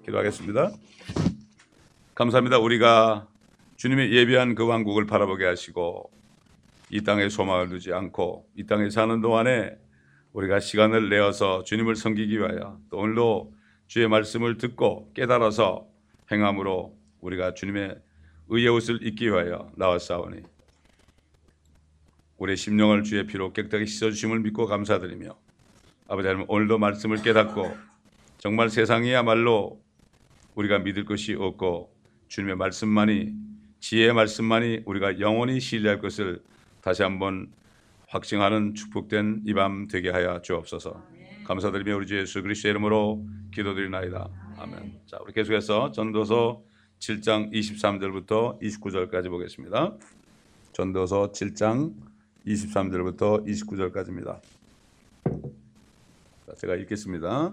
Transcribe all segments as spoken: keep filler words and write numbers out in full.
기도하겠습니다. 감사합니다. 우리가 주님의 예비한 그 왕국을 바라보게 하시고 이 땅에 소망을 두지 않고 이 땅에 사는 동안에 우리가 시간을 내어서 주님을 섬기기 위하여 또 오늘도 주의 말씀을 듣고 깨달아서 행함으로 우리가 주님의 의의 옷을 입기 위하여 나왔사오니 우리의 심령을 주의 피로 깨끗하게 씻어주심을 믿고 감사드리며 아버지 하나님 오늘도 말씀을 깨닫고 정말 세상이야말로 우리가 믿을 것이 없고 주님의 말씀만이 지혜의 말씀만이 우리가 영원히 신뢰할 것을 다시 한번 확증하는 축복된 이 밤 되게 하여 주옵소서. 감사드리며 우리 주 예수 그리스도의 이름으로 기도드리나이다. 아멘. 자, 우리 계속해서 전도서 칠 장 이십삼 절부터 이십구 절까지 보겠습니다. 전도서 칠 장 이십삼 절부터 이십구 절까지입니다. 자, 제가 읽겠습니다.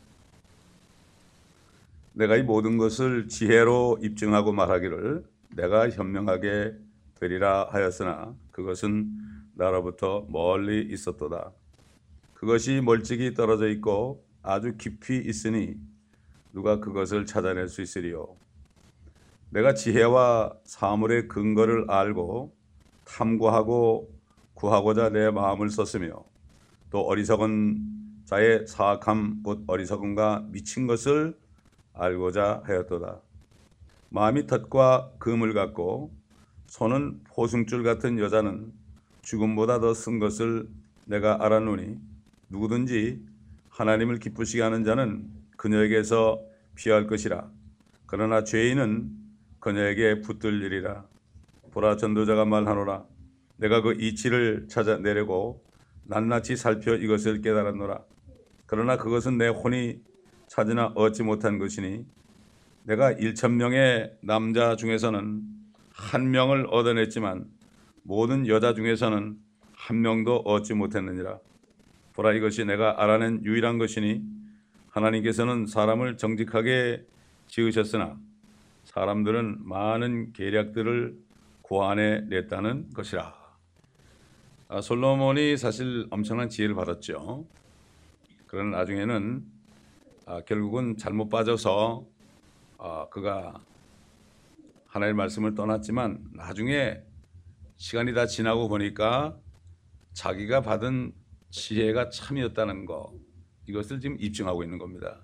내가 이 모든 것을 지혜로 입증하고 말하기를 내가 현명하게 되리라 하였으나 그것은 나로부터 멀리 있었도다. 그것이 멀찍이 떨어져 있고 아주 깊이 있으니 누가 그것을 찾아낼 수 있으리요. 내가 지혜와 사물의 근거를 알고 탐구하고 구하고자 내 마음을 썼으며 또 어리석은 자의 사악함 곧 어리석음과 미친 것을 알고자 하였도다. 마음이 덫과 금을 갖고 손은 포승줄 같은 여자는 죽음보다 더 쓴 것을 내가 알았노니 누구든지 하나님을 기쁘시게 하는 자는 그녀에게서 피할 것이라. 그러나 죄인은 그녀에게 붙들리리라. 보라, 전도자가 말하노라. 내가 그 이치를 찾아내려고 낱낱이 살펴 이것을 깨달았노라. 그러나 그것은 내 혼이 찾으나 얻지 못한 것이니 내가 일천 명의 남자 중에서는 한 명을 얻어냈지만 모든 여자 중에서는 한 명도 얻지 못했느니라. 보라, 이것이 내가 알아낸 유일한 것이니 하나님께서는 사람을 정직하게 지으셨으나 사람들은 많은 계략들을 고안해 냈다는 것이라. 아, 솔로몬이 사실 엄청난 지혜를 받았죠. 그러나 나중에는 아, 결국은 잘못 빠져서 아, 그가 하나님의 말씀을 떠났지만 나중에 시간이 다 지나고 보니까 자기가 받은 지혜가 참이었다는 거, 이것을 지금 입증하고 있는 겁니다.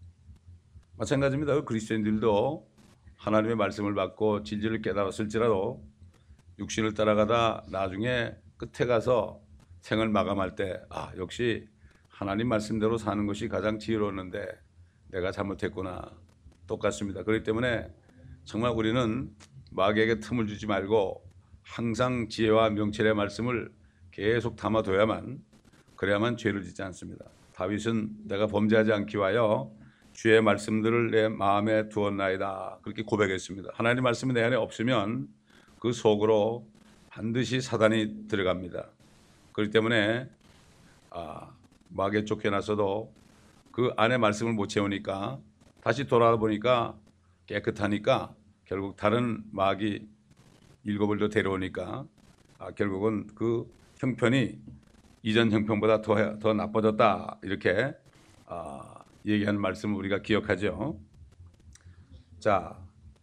마찬가지입니다. 그리스도인들도 하나님의 말씀을 받고 진리를 깨달았을지라도 육신을 따라가다 나중에 끝에 가서 생을 마감할 때 아, 역시 하나님 말씀대로 사는 것이 가장 지혜로웠는데 내가 잘못했구나. 똑같습니다. 그렇기 때문에 정말 우리는 마귀에게 틈을 주지 말고 항상 지혜와 명철의 말씀을 계속 담아둬야만, 그래야만 죄를 짓지 않습니다. 다윗은 내가 범죄하지 않기 위하여 주의 말씀들을 내 마음에 두었나이다, 그렇게 고백했습니다. 하나님 말씀이 내 안에 없으면 그 속으로 반드시 사단이 들어갑니다. 그렇기 때문에 아, 마귀에 쫓겨나서도 그 안에 말씀을 못 채우니까 다시 돌아보니까 깨끗하니까 결국 다른 마귀 일곱을 더 데려오니까 아, 결국은 그 형편이 이전 형편보다 더, 더 나빠졌다, 이렇게 아, 얘기하는 말씀을 우리가 기억하죠. 자,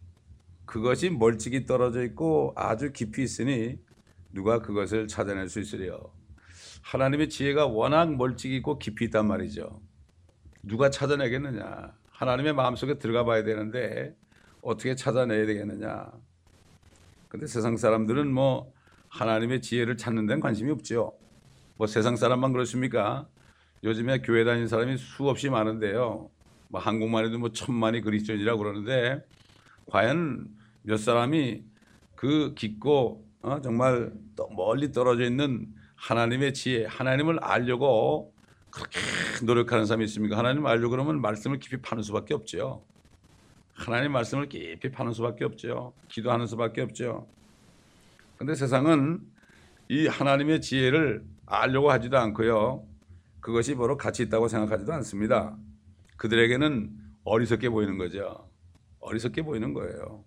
그것이 멀찍이 떨어져 있고 아주 깊이 있으니 누가 그것을 찾아낼 수 있으리요. 하나님의 지혜가 워낙 멀찍이 있고 깊이 있단 말이죠. 누가 찾아내겠느냐. 하나님의 마음속에 들어가 봐야 되는데 어떻게 찾아내야 되겠느냐. 근데 세상 사람들은 뭐 하나님의 지혜를 찾는 데는 관심이 없죠. 뭐 세상 사람만 그렇습니까? 요즘에 교회 다니는 사람이 수없이 많은데요. 뭐 한국만 해도 뭐 천만이 그리스도인이라고 그러는데 과연 몇 사람이 그 깊고 어, 정말 또 멀리 떨어져 있는 하나님의 지혜, 하나님을 알려고 그렇게 노력하는 사람이 있습니까? 하나님 알려고 그러면 말씀을 깊이 파는 수밖에 없죠. 하나님 말씀을 깊이 파는 수밖에 없죠. 기도하는 수밖에 없죠. 그런데 세상은 이 하나님의 지혜를 알려고 하지도 않고요. 그것이 바로 가치 있다고 생각하지도 않습니다. 그들에게는 어리석게 보이는 거죠. 어리석게 보이는 거예요.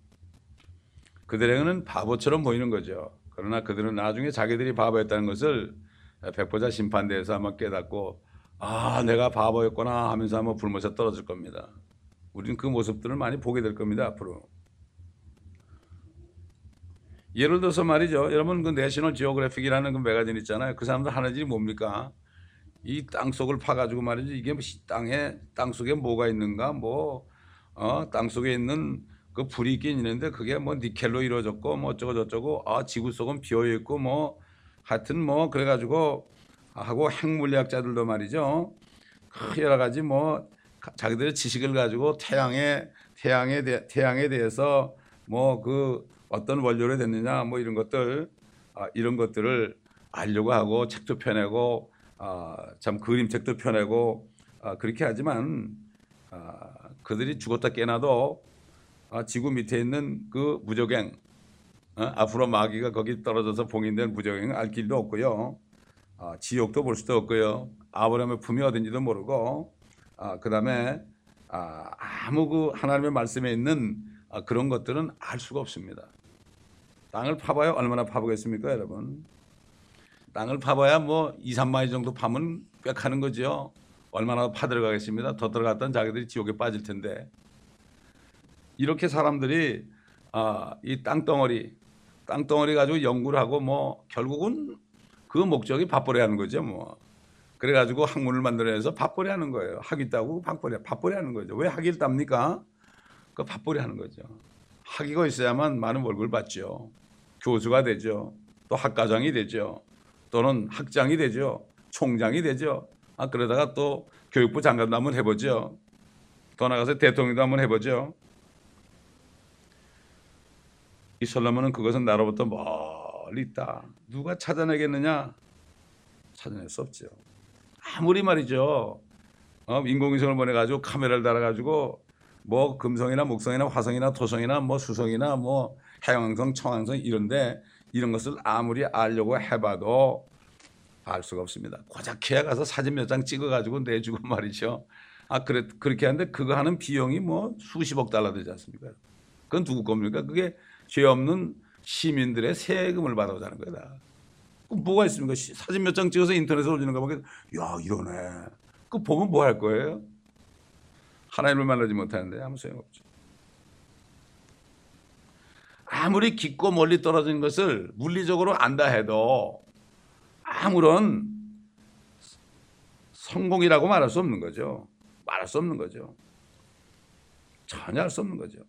그들에게는 바보처럼 보이는 거죠. 그러나 그들은 나중에 자기들이 바보였다는 것을 백보자 심판대에서 아마 깨닫고 아, 내가 바보였구나 하면서 아마 불못에 떨어질 겁니다. 우리는 그 모습들을 많이 보게 될 겁니다, 앞으로. 예를 들어서 말이죠. 여러분 그 내셔널 지오그래픽이라는 그 매거진 있잖아요. 그 사람들 하는 일이 뭡니까? 이 땅속을 파가지고 말이죠. 이게 땅에 땅속에 뭐가 있는가? 뭐 어, 땅속에 있는 그 불이 있긴 있는데 그게 뭐 니켈로 이루어졌고 뭐 어쩌고 저쩌고 아 지구 속은 비어 있고 뭐 하여튼 뭐 그래가지고 하고 핵물리학자들도 말이죠. 그 여러 가지 뭐 자기들의 지식을 가지고 태양에 태양에 대, 태양에 대해서 뭐 그 어떤 원료로 됐느냐 뭐 이런 것들 아, 이런 것들을 알려고 하고 책도 펴내고 아, 참 그림책도 펴내고 아, 그렇게 하지만 아, 그들이 죽었다 깨나도 아, 지구 밑에 있는 그 무적행 어? 앞으로 마귀가 거기 떨어져서 봉인된 무적행을 알 길도 없고요. 아, 지옥도 볼 수도 없고요. 아브라함의 품이 어딘지도 모르고 아, 그 다음에 아, 아무 그 하나님의 말씀에 있는 아, 그런 것들은 알 수가 없습니다. 땅을 파봐야 얼마나 파보겠습니까, 여러분? 땅을 파봐야 뭐 이, 삼마일 정도 파면 꽤 가는 거죠. 얼마나 파 들어가겠습니다. 더 들어갔던 자기들이 지옥에 빠질 텐데. 이렇게 사람들이 아, 이 땅덩어리, 땅덩어리 가지고 연구를 하고 뭐 결국은 그 목적이 밥벌이 하는 거죠, 뭐. 그래가지고 학문을 만들어내서 밥벌이 하는 거예요. 학위 따고 밥벌이, 밥벌이 하는 거죠. 왜 학위를 땁니까? 그 밥벌이 하는 거죠. 학위가 있어야만 많은 월급을 받죠. 교수가 되죠. 또 학과장이 되죠. 또는 학장이 되죠. 총장이 되죠. 아, 그러다가 또 교육부 장관도 한번 해보죠. 더 나가서 대통령도 한번 해보죠. 이 솔로몬은 그것은 나로부터 멀리 있다. 누가 찾아내겠느냐? 찾아낼 수 없죠. 아무리 말이죠. 어, 인공위성을 보내가지고 카메라를 달아가지고 뭐 금성이나 목성이나 화성이나 토성이나 뭐 수성이나 뭐 해왕성, 청왕성 이런데 이런 것을 아무리 알려고 해봐도 알 수가 없습니다. 고작해야 가서 사진 몇 장 찍어가지고 내주고 말이죠. 아 그래 그렇게 하는데 그거 하는 비용이 뭐 수십억 달러 되지 않습니까? 그건 누구 겁니까? 그게 죄 없는 시민들의 세금을 받아오자는 거다. 그럼 뭐가 있습니까? 사진 몇 장 찍어서 인터넷에 올리는 거 보면 야 이러네. 그 보면 뭐 할 거예요? 하나님을 만나지 못하는데 아무 소용없죠. 아무리 깊고 멀리 떨어진 것을 물리적으로 안다 해도 아무런 성공이라고 말할 수 없는 거죠. 말할 수 없는 거죠. 전혀 할 수 없는 거죠.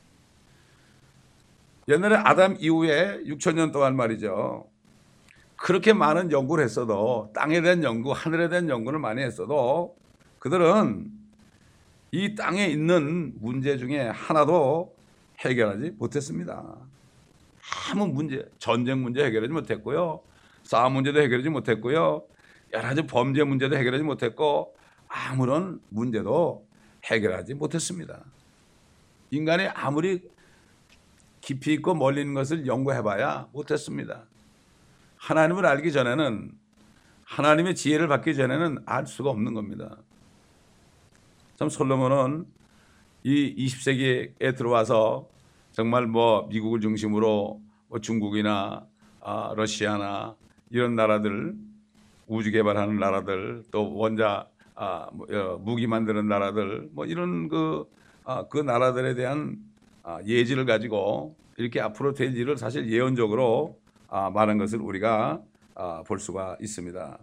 옛날에 아담 이후에 육천 년 동안 말이죠. 그렇게 많은 연구를 했어도 땅에 대한 연구, 하늘에 대한 연구를 많이 했어도 그들은 이 땅에 있는 문제 중에 하나도 해결하지 못했습니다. 아무 문제, 전쟁 문제 해결하지 못했고요. 싸움 문제도 해결하지 못했고요. 여러 가지 범죄 문제도 해결하지 못했고 아무런 문제도 해결하지 못했습니다. 인간이 아무리 깊이 있고 멀리 있는 것을 연구해봐야 못했습니다. 하나님을 알기 전에는 하나님의 지혜를 받기 전에는 알 수가 없는 겁니다. 참 솔로몬은 이 이십 세기에 들어와서 정말 뭐 미국을 중심으로 뭐 중국이나 아, 러시아나 이런 나라들 우주 개발하는 나라들 또 원자 아, 뭐, 어, 무기 만드는 나라들 뭐 이런 그, 아, 그 나라들에 대한 아, 예지를 가지고 이렇게 앞으로 될 일을 사실 예언적으로 아, 말한 것을 우리가 아, 볼 수가 있습니다.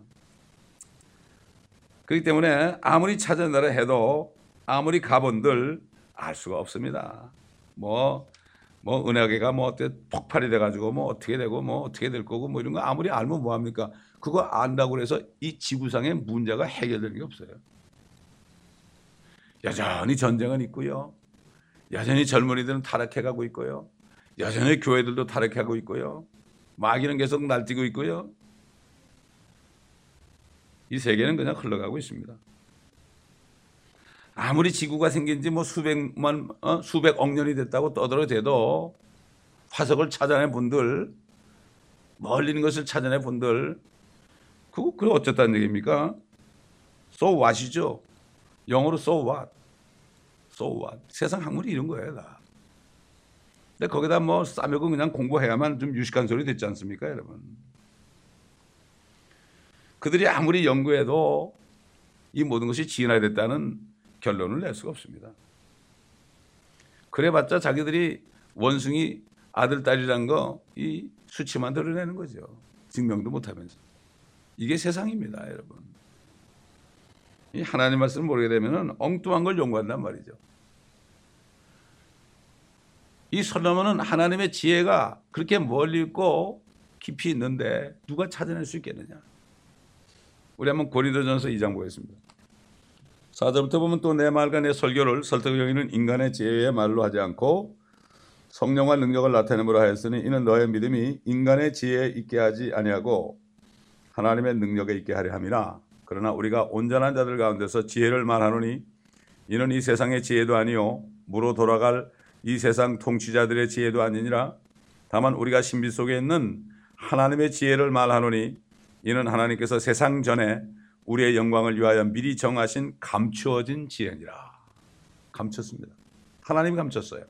그렇기 때문에 아무리 찾아내라 해도 아무리 가본들 알 수가 없습니다. 뭐, 뭐 은하계가 뭐 어때 폭발이 돼가지고 뭐 어떻게 되고 뭐 어떻게 될 거고 뭐 이런 거 아무리 알면 뭐합니까? 그거 안다고 해서 이 지구상의 문제가 해결되는 게 없어요. 여전히 전쟁은 있고요. 여전히 젊은이들은 타락해가고 있고요. 여전히 교회들도 타락하고 있고요. 마귀는 계속 날뛰고 있고요. 이 세계는 그냥 흘러가고 있습니다. 아무리 지구가 생긴 지 뭐 수백만, 어? 수백억 년이 됐다고 떠들어대도 화석을 찾아낸 분들, 멀리 있는 것을 찾아낸 분들, 그거, 그거 어쨌다는 얘기입니까? So what이죠? 영어로 so what? So what? 세상 학문이 이런 거예요, 다. 근데 거기다 뭐 싸매고 그냥 공부해야만 좀 유식한 소리 됐지 않습니까, 여러분? 그들이 아무리 연구해도 이 모든 것이 진화됐다는 결론을 낼 수가 없습니다. 그래봤자 자기들이 원숭이 아들 딸이란 거 이 수치만 드러내는 거죠. 증명도 못하면서. 이게 세상입니다, 여러분. 이 하나님 말씀을 모르게 되면은 엉뚱한 걸 연구한단 말이죠. 이 솔로몬은 하나님의 지혜가 그렇게 멀리 있고 깊이 있는데 누가 찾아낼 수 있겠느냐. 우리 한번 고린도전서 이 장 보겠습니다. 사 절부터 보면 또 내 말과 내 설교를 설득 여기는 인간의 지혜의 말로 하지 않고 성령과 능력을 나타내므로 하였으니 이는 너의 믿음이 인간의 지혜에 있게 하지 아니하고 하나님의 능력에 있게 하려 함이라. 그러나 우리가 온전한 자들 가운데서 지혜를 말하노니 이는 이 세상의 지혜도 아니요 무로 돌아갈 이 세상 통치자들의 지혜도 아니니라. 다만 우리가 신비 속에 있는 하나님의 지혜를 말하노니 이는 하나님께서 세상 전에 우리의 영광을 위하여 미리 정하신 감추어진 지혜니라. 감췄습니다. 하나님이 감췄어요.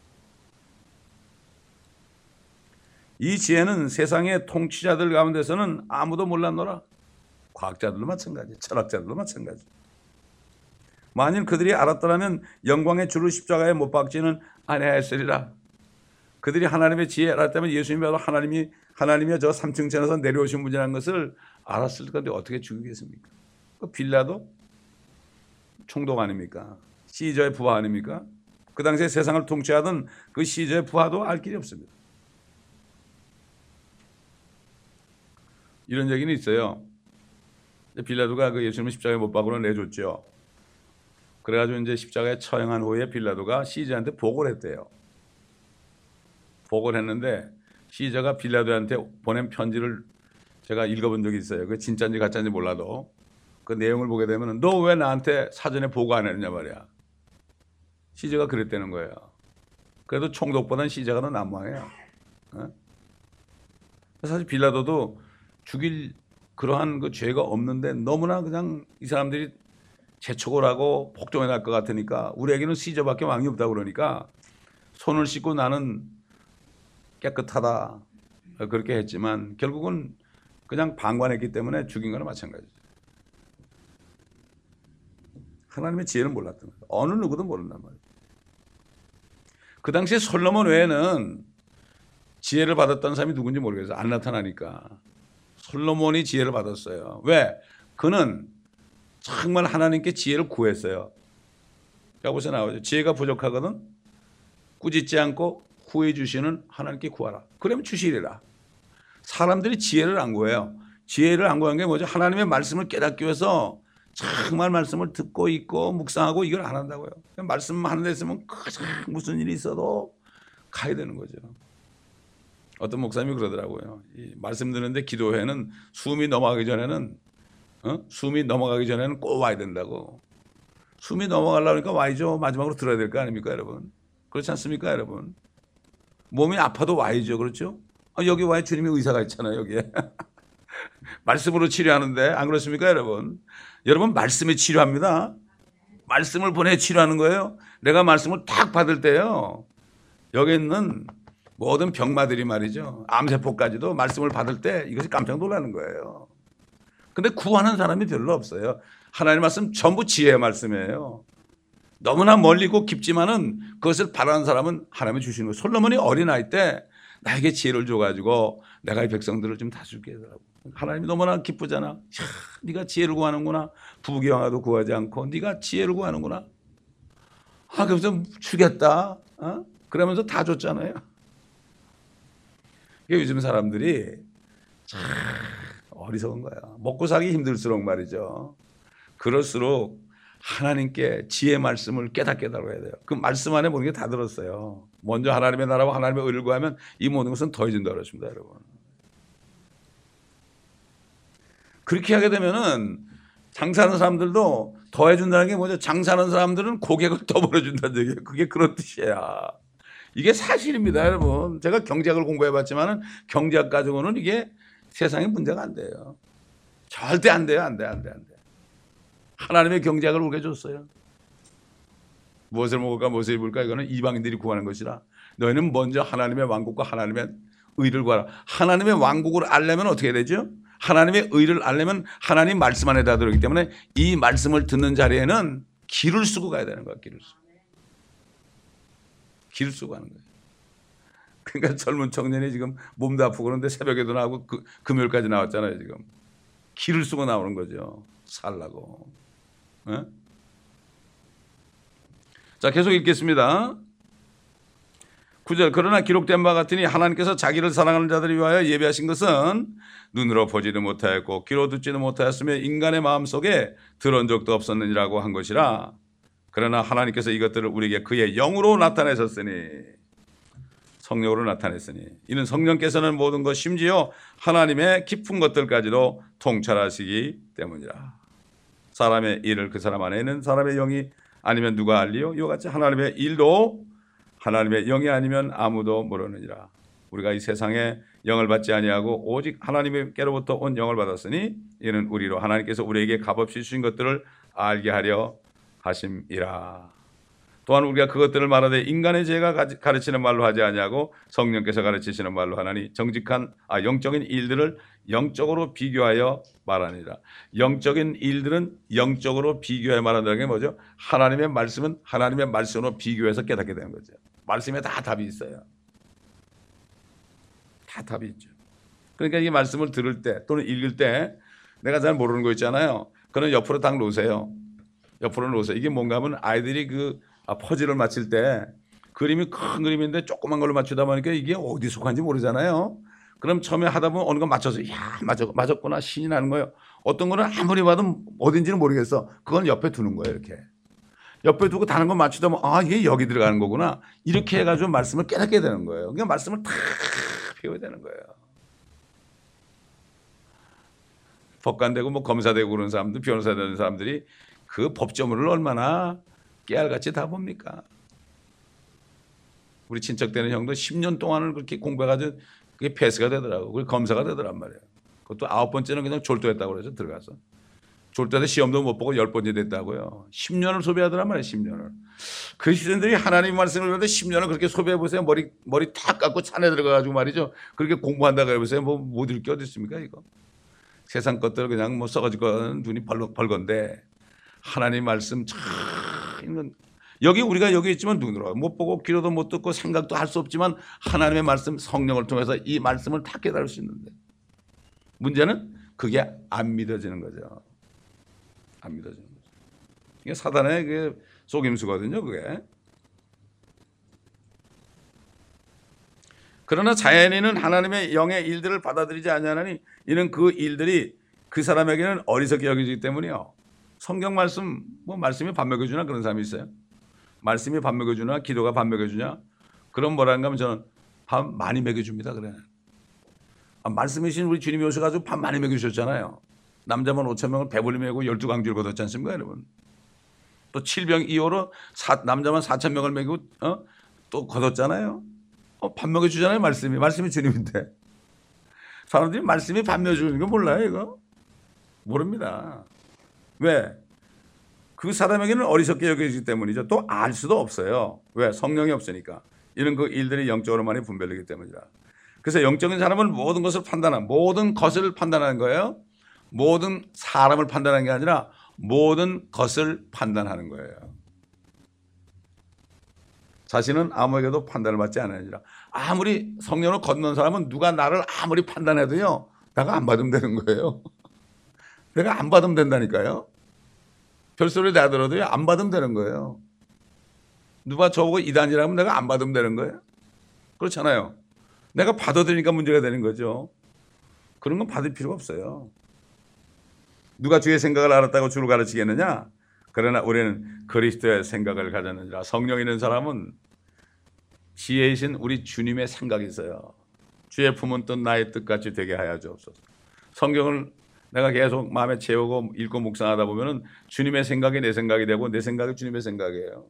이 지혜는 세상의 통치자들 가운데서는 아무도 몰랐노라. 과학자들도 마찬가지, 철학자들도 마찬가지. 만일 그들이 알았더라면 영광의 주를 십자가에 못 박지는 아니하였으리라. 그들이 하나님의 지혜를 알았다면 예수님이 바로 하나님이 하나님이 저 삼층천에서 내려오신 분이라는 것을 알았을 건데 어떻게 죽이겠습니까? 그 빌라도 총독 아닙니까? 시저의 부하 아닙니까? 그 당시에 세상을 통치하던 그 시저의 부하도 알 길이 없습니다. 이런 얘기는 있어요. 빌라도가 그 예수님을 십자가에 못 박으러 내줬죠. 그래가지고 이제 십자가에 처형한 후에 빌라도가 시저한테 보고를 했대요. 보고를 했는데 시저가 빌라도한테 보낸 편지를 제가 읽어본 적이 있어요. 그 진짜인지 가짜인지 몰라도 그 내용을 보게 되면 너 왜 나한테 사전에 보고 안 했냐 말이야. 시저가 그랬다는 거예요. 그래도 총독보다는 시저가 더 난무해요. 어? 사실 빌라도도 죽일 그러한 그 죄가 없는데 너무나 그냥 이 사람들이 재촉을 하고 복종해 날 것 같으니까 우리에게는 시저밖에 왕이 없다 그러니까 손을 씻고 나는 깨끗하다 그렇게 했지만 결국은 그냥 방관했기 때문에 죽인 거나 마찬가지죠. 하나님의 지혜는 몰랐던 거예요. 어느 누구도 모른단 말이에요. 그 당시에 솔로몬 외에는 지혜를 받았던 사람이 누군지 모르겠어요. 안 나타나니까. 솔로몬이 지혜를 받았어요. 왜? 그는 정말 하나님께 지혜를 구했어요. 여기서 나오죠. 지혜가 부족하거든 꾸짖지 않고 후회 주시는 하나님께 구하라. 그러면 주시리라. 사람들이 지혜를 안 구해요. 지혜를 안 구한 게 뭐죠? 하나님의 말씀을 깨닫기 위해서 정말 말씀을 듣고 있고 묵상하고 이걸 안 한다고요. 말씀 하는 데 있으면 무슨 일이 있어도 가야 되는 거죠. 어떤 목사님이 그러더라고요. 이 말씀 듣는데 기도회는 숨이 넘어가기 전에는 어? 숨이 넘어가기 전에는 꼭 와야 된다고. 숨이 넘어가려고 하니까 와야죠. 마지막으로 들어야 될 거 아닙니까 여러분? 그렇지 않습니까 여러분? 몸이 아파도 와야죠. 그렇죠? 아, 여기 와야 주님의 의사가 있잖아요. 여기에. 말씀으로 치료하는데 안 그렇습니까 여러분? 여러분 말씀이 치료합니다. 말씀을 보내 치료하는 거예요. 내가 말씀을 딱 받을 때요. 여기 있는 모든 병마들이 말이죠. 암세포까지도 말씀을 받을 때 이것이 깜짝 놀라는 거예요. 근데 구하는 사람이 별로 없어요. 하나님 말씀 전부 지혜의 말씀이에요. 너무나 멀리 있고 깊지만은 그것을 바라는 사람은 하나님이 주시는 거예요. 솔로몬이 어린아이 때 나에게 지혜를 줘가지고 내가 이 백성들을 좀 다스리게 하더라고. 하나님이 너무나 기쁘잖아. 야, 네가 지혜를 구하는구나. 부귀영화도 구하지 않고 네가 지혜를 구하는구나. 아, 그래서 주겠다. 어? 그러면서 다 줬잖아요. 요즘 사람들이 참 어리석은 거야. 먹고 살기 힘들수록 말이죠. 그럴수록 하나님께 지혜 말씀을 깨닫게 달라고 해야 돼요. 그 말씀 안에 모든 게 다 들었어요. 먼저 하나님의 나라와 하나님의 의를 구하면 이 모든 것은 더해진다고 그랬습니다, 여러분. 그렇게 하게 되면은 장사하는 사람들도 더해준다는 게 뭐죠? 장사하는 사람들은 고객을 더 벌어준다는 얘기예요. 그게 그런 뜻이야. 이게 사실입니다, 여러분. 제가 경제학을 공부해봤지만은 경제학 가지고는 이게 세상에 문제가 안 돼요. 절대 안 돼요, 안 돼, 안 돼, 안 돼. 하나님의 경제학을 우리가 줬어요. 무엇을 먹을까, 무엇을 입을까, 이거는 이방인들이 구하는 것이라. 너희는 먼저 하나님의 왕국과 하나님의 의를 구하라. 하나님의 왕국을 알려면 어떻게 되죠? 하나님의 의를 알려면 하나님 말씀 안에 다 들어오기 때문에 이 말씀을 듣는 자리에는 길을 쓰고 가야 되는 거야, 길을 쓰고. 기를 쓰고 하는 거예요. 그러니까 젊은 청년이 지금 몸도 아프고 그런데 새벽에도 나오고 그, 금요일까지 나왔잖아요. 지금 기를 쓰고 나오는 거죠. 살라고. 네? 자, 계속 읽겠습니다. 구 절. 그러나 기록된 바 같으니 하나님께서 자기를 사랑하는 자들을 위하여 예비하신 것은 눈으로 보지도 못하였고 귀로 듣지도 못하였으며 인간의 마음속에 들어온 적도 없었느니라고 한 것이라. 그러나 하나님께서 이것들을 우리에게 그의 영으로 나타내셨으니, 성령으로 나타냈으니 이는 성령께서는 모든 것 심지어 하나님의 깊은 것들까지도 통찰하시기 때문이라. 사람의 일을 그 사람 안에 있는 사람의 영이 아니면 누가 알리요? 이와 같이 하나님의 일도 하나님의 영이 아니면 아무도 모르느니라. 우리가 이 세상에 영을 받지 아니하고 오직 하나님께로부터 온 영을 받았으니 이는 우리로 하나님께서 우리에게 값없이 주신 것들을 알게 하려 하심이라. 또한 우리가 그것들을 말하되 인간의 죄가 가르치는 말로 하지 아니하고 성령께서 가르치시는 말로 하나니 정직한 아 영적인 일들을 영적으로 비교하여 말하니라. 영적인 일들은 영적으로 비교하여 말한다는 게 뭐죠? 하나님의 말씀은 하나님의 말씀으로 비교해서 깨닫게 되는 거죠. 말씀에 다 답이 있어요. 다 답이 있죠. 그러니까 이 말씀을 들을 때 또는 읽을 때 내가 잘 모르는 거 있잖아요. 그런 옆으로 딱 놓으세요. 옆으로 놓으세요. 이게 뭔가 하면 아이들이 그 아, 퍼즐을 맞힐 때 그림이 큰 그림인데 조그만 걸로 맞추다 보니까 이게 어디 속한지 모르잖아요. 그럼 처음에 하다 보면 어느 거 맞춰서 야 맞았, 맞았구나 신이 나는 거예요. 어떤 거는 아무리 봐도 어딘지는 모르겠어. 그건 옆에 두는 거예요. 이렇게 옆에 두고 다른 거 맞추다 보면 아 이게 여기 들어가는 거구나. 이렇게 해가지고 말씀을 깨닫게 되는 거예요. 그러니까 말씀을 탁 배워야 되는 거예요. 법관되고 뭐 검사되고 그런 사람들, 변호사 되는 사람들이 그 법조문을 얼마나 깨알같이 다 봅니까? 우리 친척 되는 형도 십 년 동안을 그렇게 공부해가지고 그게 패스가 되더라고. 그게 검사가 되더란 말이에요. 그것도 아홉 번째는 그냥 졸도했다고 그래서 들어가서. 졸도해서 시험도 못 보고 열 번째 됐다고요. 십 년을 소비하더란 말이에요. 십 년을. 그리스도인들이 하나님 말씀을 듣는데 십 년을 그렇게 소비해보세요. 머리, 머리 탁 깎고 찬에 들어가가지고 말이죠. 그렇게 공부한다고 해보세요. 뭐 못 읽을 게 어디 있습니까 이거. 세상 것들 그냥 뭐 썩어질 건 눈이 벌, 벌건데 하나님 말씀 참 있는 여기 우리가 여기 있지만 눈으로 못 보고 귀로도 못 듣고 생각도 할 수 없지만 하나님의 말씀 성령을 통해서 이 말씀을 다 깨달을 수 있는데 문제는 그게 안 믿어지는 거죠. 안 믿어지는 거죠. 이게 사단의 그 속임수거든요. 그게. 그러나 자연인은 하나님의 영의 일들을 받아들이지 아니하나니 이는 그 일들이 그 사람에게는 어리석게 여기지기 때문이요. 성경 말씀 뭐 말씀이 밥 먹여주나 그런 사람이 있어요? 말씀이 밥 먹여주나 기도가 밥 먹여주냐? 그럼 뭐라는가 하면 저는 밥 많이 먹여줍니다. 그래. 아, 말씀이신 우리 주님이 오셔가지고 밥 많이 먹여주셨잖아요. 남자만 오천 명을 배불리 먹이고 열두 강주를 거뒀지 않습니까 여러분? 또 칠병 이호로 사, 남자만 사천 명을 먹이고 어? 또 거뒀잖아요. 어, 밥 먹여주잖아요. 말씀이. 말씀이 주님인데. 사람들이 말씀이 밥 먹여주는 거 몰라요 이거? 모릅니다. 왜? 그 사람에게는 어리석게 여겨지기 때문이죠. 또 알 수도 없어요. 왜? 성령이 없으니까. 이런 그 일들이 영적으로만이 분별되기 때문이라. 그래서 영적인 사람은 모든 것을 판단하는, 모든 것을 판단하는 거예요. 모든 사람을 판단하는 게 아니라 모든 것을 판단하는 거예요. 자신은 아무에게도 판단을 받지 않으니라. 아무리 성령을 건넌 사람은 누가 나를 아무리 판단해도요. 내가 안 받으면 되는 거예요. 내가 안 받으면 된다니까요. 별소리 나더라도요. 안 받으면 되는 거예요. 누가 저보고 이단이라면 내가 안 받으면 되는 거예요. 그렇잖아요. 내가 받아들이니까 문제가 되는 거죠. 그런 건 받을 필요가 없어요. 누가 주의 생각을 알았다고 주를 가르치겠느냐? 그러나 우리는 그리스도의 생각을 가졌느니라. 성령 있는 사람은 지혜이신 우리 주님의 생각이 있어요. 주의 품은 뜻 나의 뜻같이 되게 하여 주옵소서. 성경을 내가 계속 마음에 채우고 읽고 묵상하다 보면은 주님의 생각이 내 생각이 되고 내 생각이 주님의 생각이에요.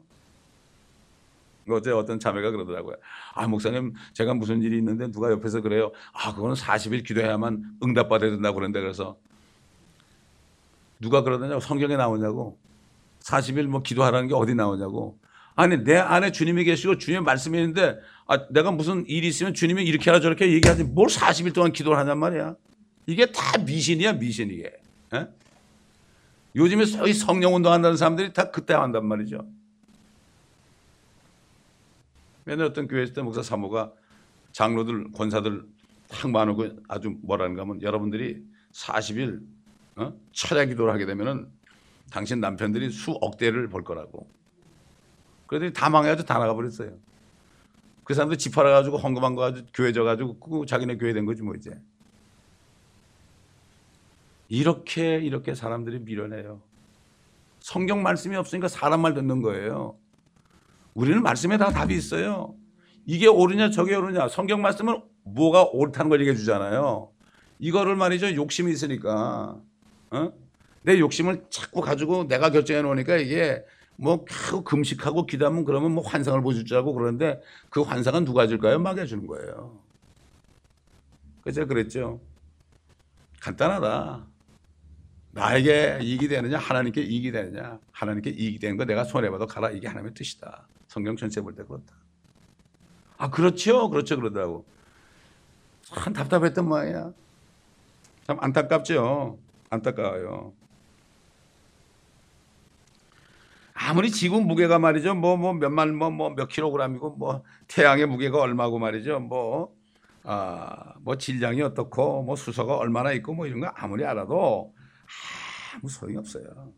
어제 어떤 자매가 그러더라고요. 아 목사님 제가 무슨 일이 있는데 누가 옆에서 그래요. 아 그거는 사십 일 기도해야만 응답받아야 된다고 그러는데 그래서 누가 그러느냐고 성경에 나오냐고 사십 일 뭐 기도하라는 게 어디 나오냐고. 아니 내 안에 주님이 계시고 주님의 말씀이 있는데 아 내가 무슨 일이 있으면 주님이 이렇게 하라 저렇게 얘기하지 뭘 사십 일 동안 기도를 하냔 말이야. 이게 다 미신이야 미신 이게. 에? 요즘에 소위 성령 운동한다는 사람들이 다 그때 한단 말이죠. 맨날 어떤 교회 있을 때 목사 사모가 장로들 권사들 탁 많고 아주 뭐라는가 하면 여러분들이 사십 일 어? 철야 기도를 하게 되면은 당신 남편들이 수억 대를 벌 거라고. 그래도 다 망해가지고 다 나가버렸어요. 그 사람들 집 팔아가지고 헌금한 거 가지고 교회 져가지고 그 자기네 교회 된 거지 뭐 이제. 이렇게 이렇게 사람들이 밀어내요. 성경 말씀이 없으니까 사람 말 듣는 거예요. 우리는 말씀에 다 답이 있어요. 이게 옳으냐 저게 옳으냐. 성경 말씀은 뭐가 옳다는 걸 얘기해 주잖아요. 이거를 말이죠. 욕심이 있으니까 어? 내 욕심을 자꾸 가지고 내가 결정해 놓으니까 이게 뭐 하고 금식하고 기도하면 그러면 뭐 환상을 보여줄 줄 알고 그러는데 그 환상은 누가 줄까요? 마귀가 주는 거예요. 그래서 그랬죠. 간단하다. 나에게 이익이 되느냐 하나님께 이익이 되느냐. 하나님께 이익이 되는 거 내가 손해봐도 가라. 이게 하나님의 뜻이다. 성경 전체 볼 때 그렇다. 아 그렇죠 그렇죠 그러더라고. 참 답답했던 모양이야. 참 안타깝죠. 안타까워요. 아무리 지구 무게가 말이죠 뭐 뭐 몇만 뭐 뭐 몇 킬로그램이고 뭐 태양의 무게가 얼마고 말이죠 뭐 아 뭐 질량이 어떻고 뭐 수소가 얼마나 있고 뭐 이런 거 아무리 알아도 아무 소용이 없어요.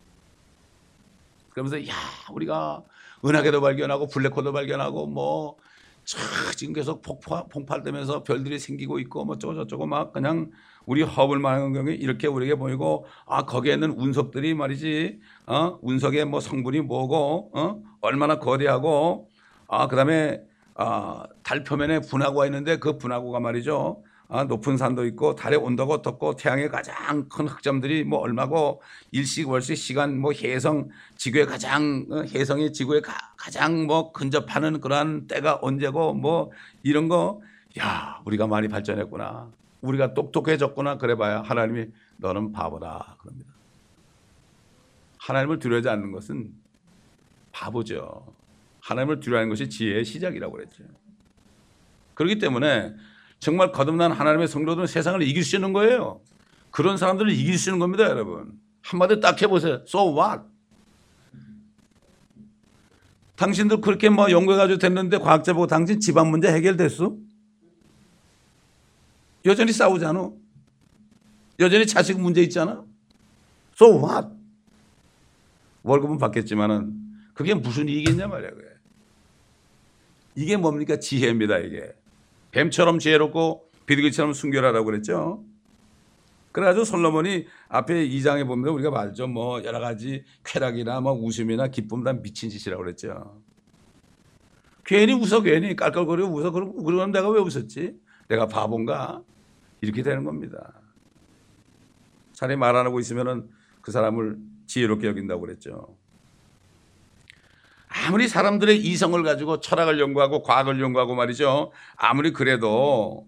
그러면서 야 우리가 은하계도 발견하고 블랙홀도 발견하고 뭐 지금 계속 폭파, 폭발되면서 별들이 생기고 있고 뭐 저거 저쩌고 막 그냥 우리 허블 망원경이 이렇게 우리에게 보이고 아 거기에 있는 운석들이 말이지 어 운석의 뭐 성분이 뭐고 어 얼마나 거대하고 아 그다음에 아 달 표면에 분화구가 있는데 그 분화구가 말이죠 아 높은 산도 있고 달의 온도가 어떻고 태양의 가장 큰 흑점들이 뭐 얼마고 일식 월식 시간 뭐 해성 지구의 가장 해성이 지구에 가, 가장 뭐 근접하는 그러한 때가 언제고 뭐 이런 거 야 우리가 많이 발전했구나 우리가 똑똑해졌구나 그래봐야 하나님이 너는 바보다 그럽니다. 하나님을 두려워하지 않는 것은 바보죠. 하나님을 두려워하는 것이 지혜의 시작이라고 그랬죠. 그렇기 때문에 정말 거듭난 하나님의 성도들은 세상을 이길 수 있는 거예요. 그런 사람들을 이길 수 있는 겁니다, 여러분. 한마디 딱 해보세요. So what? 당신들 그렇게 뭐 연구해가지고 됐는데 과학자 보고 당신 집안 문제 해결됐어? 여전히 싸우잖아. 여전히 자식 문제 있잖아. So what? 월급은 받겠지만은 그게 무슨 이익이냐 말이야. 그게. 이게 뭡니까? 지혜입니다, 이게. 뱀처럼 지혜롭고 비둘기처럼 순결하라고 그랬죠. 그래가지고 솔로몬이 앞에 이 장에 보면 우리가 말죠. 뭐 여러 가지 쾌락이나 뭐 웃음이나 기쁨 다 미친 짓이라고 그랬죠. 괜히 웃어 괜히 깔깔거리고 웃어. 그러면 내가 왜 웃었지? 내가 바본가? 이렇게 되는 겁니다. 차라리 말 안 하고 있으면은 그 사람을 지혜롭게 여긴다고 그랬죠. 아무리 사람들의 이성을 가지고 철학을 연구하고 과학을 연구하고 말이죠. 아무리 그래도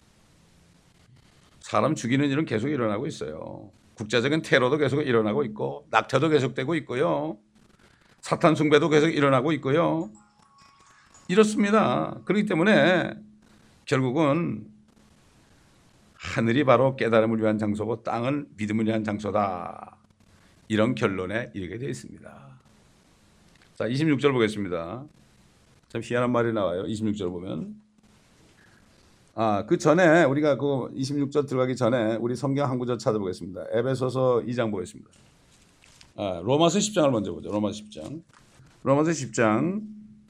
사람 죽이는 일은 계속 일어나고 있어요. 국제적인 테러도 계속 일어나고 있고 낙태도 계속되고 있고요. 사탄 숭배도 계속 일어나고 있고요. 이렇습니다. 그렇기 때문에 결국은 하늘이 바로 깨달음을 위한 장소고 땅은 믿음을 위한 장소다. 이런 결론에 이르게 되어 있습니다. 자, 이십육 절 보겠습니다. 참 희한한 말이 나와요. 이십육 절 보면. 아, 그 전에 우리가 그 이십육 절 들어가기 전에 우리 성경 한 구절 찾아보겠습니다. 에베소서 이 장 보겠습니다. 아, 로마서 십 장을 먼저 보죠. 로마서 십 장. 로마서 십 장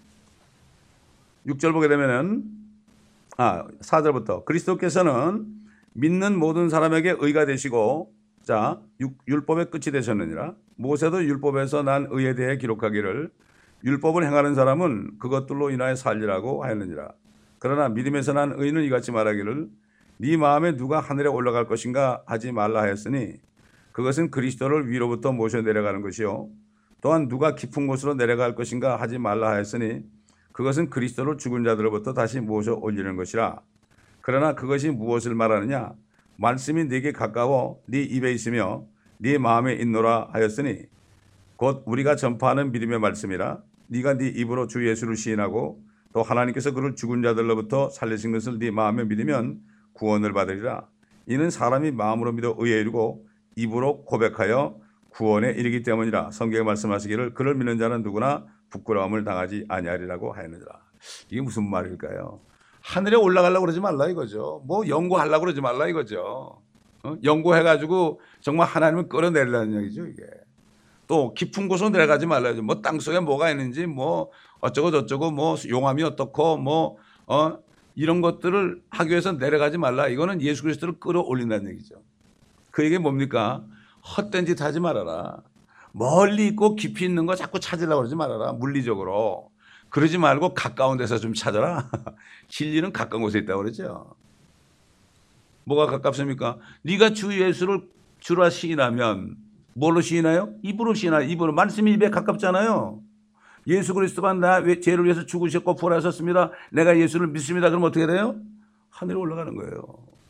육 절 보게 되면은 아, 사 절부터 그리스도께서는 믿는 모든 사람에게 의가 되시고 자, 율법의 끝이 되셨느니라. 모세도 율법에서 난 의에 대해 기록하기를 율법을 행하는 사람은 그것들로 인하여 살리라고 하였느니라. 그러나 믿음에서 난 의는 이같이 말하기를 네 마음에 누가 하늘에 올라갈 것인가 하지 말라 하였으니 그것은 그리스도를 위로부터 모셔 내려가는 것이요 또한 누가 깊은 곳으로 내려갈 것인가 하지 말라 하였으니 그것은 그리스도를 죽은 자들로부터 다시 모셔 올리는 것이라. 그러나 그것이 무엇을 말하느냐? 말씀이 네게 가까워 네 입에 있으며 네 마음에 있노라 하였으니 곧 우리가 전파하는 믿음의 말씀이라. 네가 네 입으로 주 예수를 시인하고 또 하나님께서 그를 죽은 자들로부터 살리신 것을 네 마음에 믿으면 구원을 받으리라. 이는 사람이 마음으로 믿어 의에 이르고 입으로 고백하여 구원에 이르기 때문이라. 성경에 말씀하시기를 그를 믿는 자는 누구나 부끄러움을 당하지 아니하리라고 하였느니라. 이게 무슨 말일까요? 하늘에 올라가려고 그러지 말라 이거죠. 뭐 연구하려고 그러지 말라 이거죠. 어? 연구해가지고 정말 하나님을 끌어내리라는 얘기죠 이게. 또 깊은 곳으로 내려가지 말라죠. 뭐 땅속에 뭐가 있는지 뭐 어쩌고 저쩌고 뭐 용암이 어떻고 뭐 어? 이런 것들을 하기 위해서 내려가지 말라. 이거는 예수 그리스도를 끌어올린다는 얘기죠. 그 얘기 뭡니까? 헛된 짓 하지 말아라. 멀리 있고 깊이 있는 거 자꾸 찾으려고 그러지 말아라. 물리적으로. 그러지 말고 가까운 데서 좀 찾아라. 진리는 가까운 곳에 있다고 그러죠. 뭐가 가깝습니까? 네가 주 예수를 주라 시인하면 뭘로 시인해요? 입으로 시인해요. 입으로. 말씀이 입에 가깝잖아요. 예수 그리스도가 나 죄를 위해서 죽으셨고 부활하셨습니다. 내가 예수를 믿습니다. 그럼 어떻게 돼요? 하늘에 올라가는 거예요.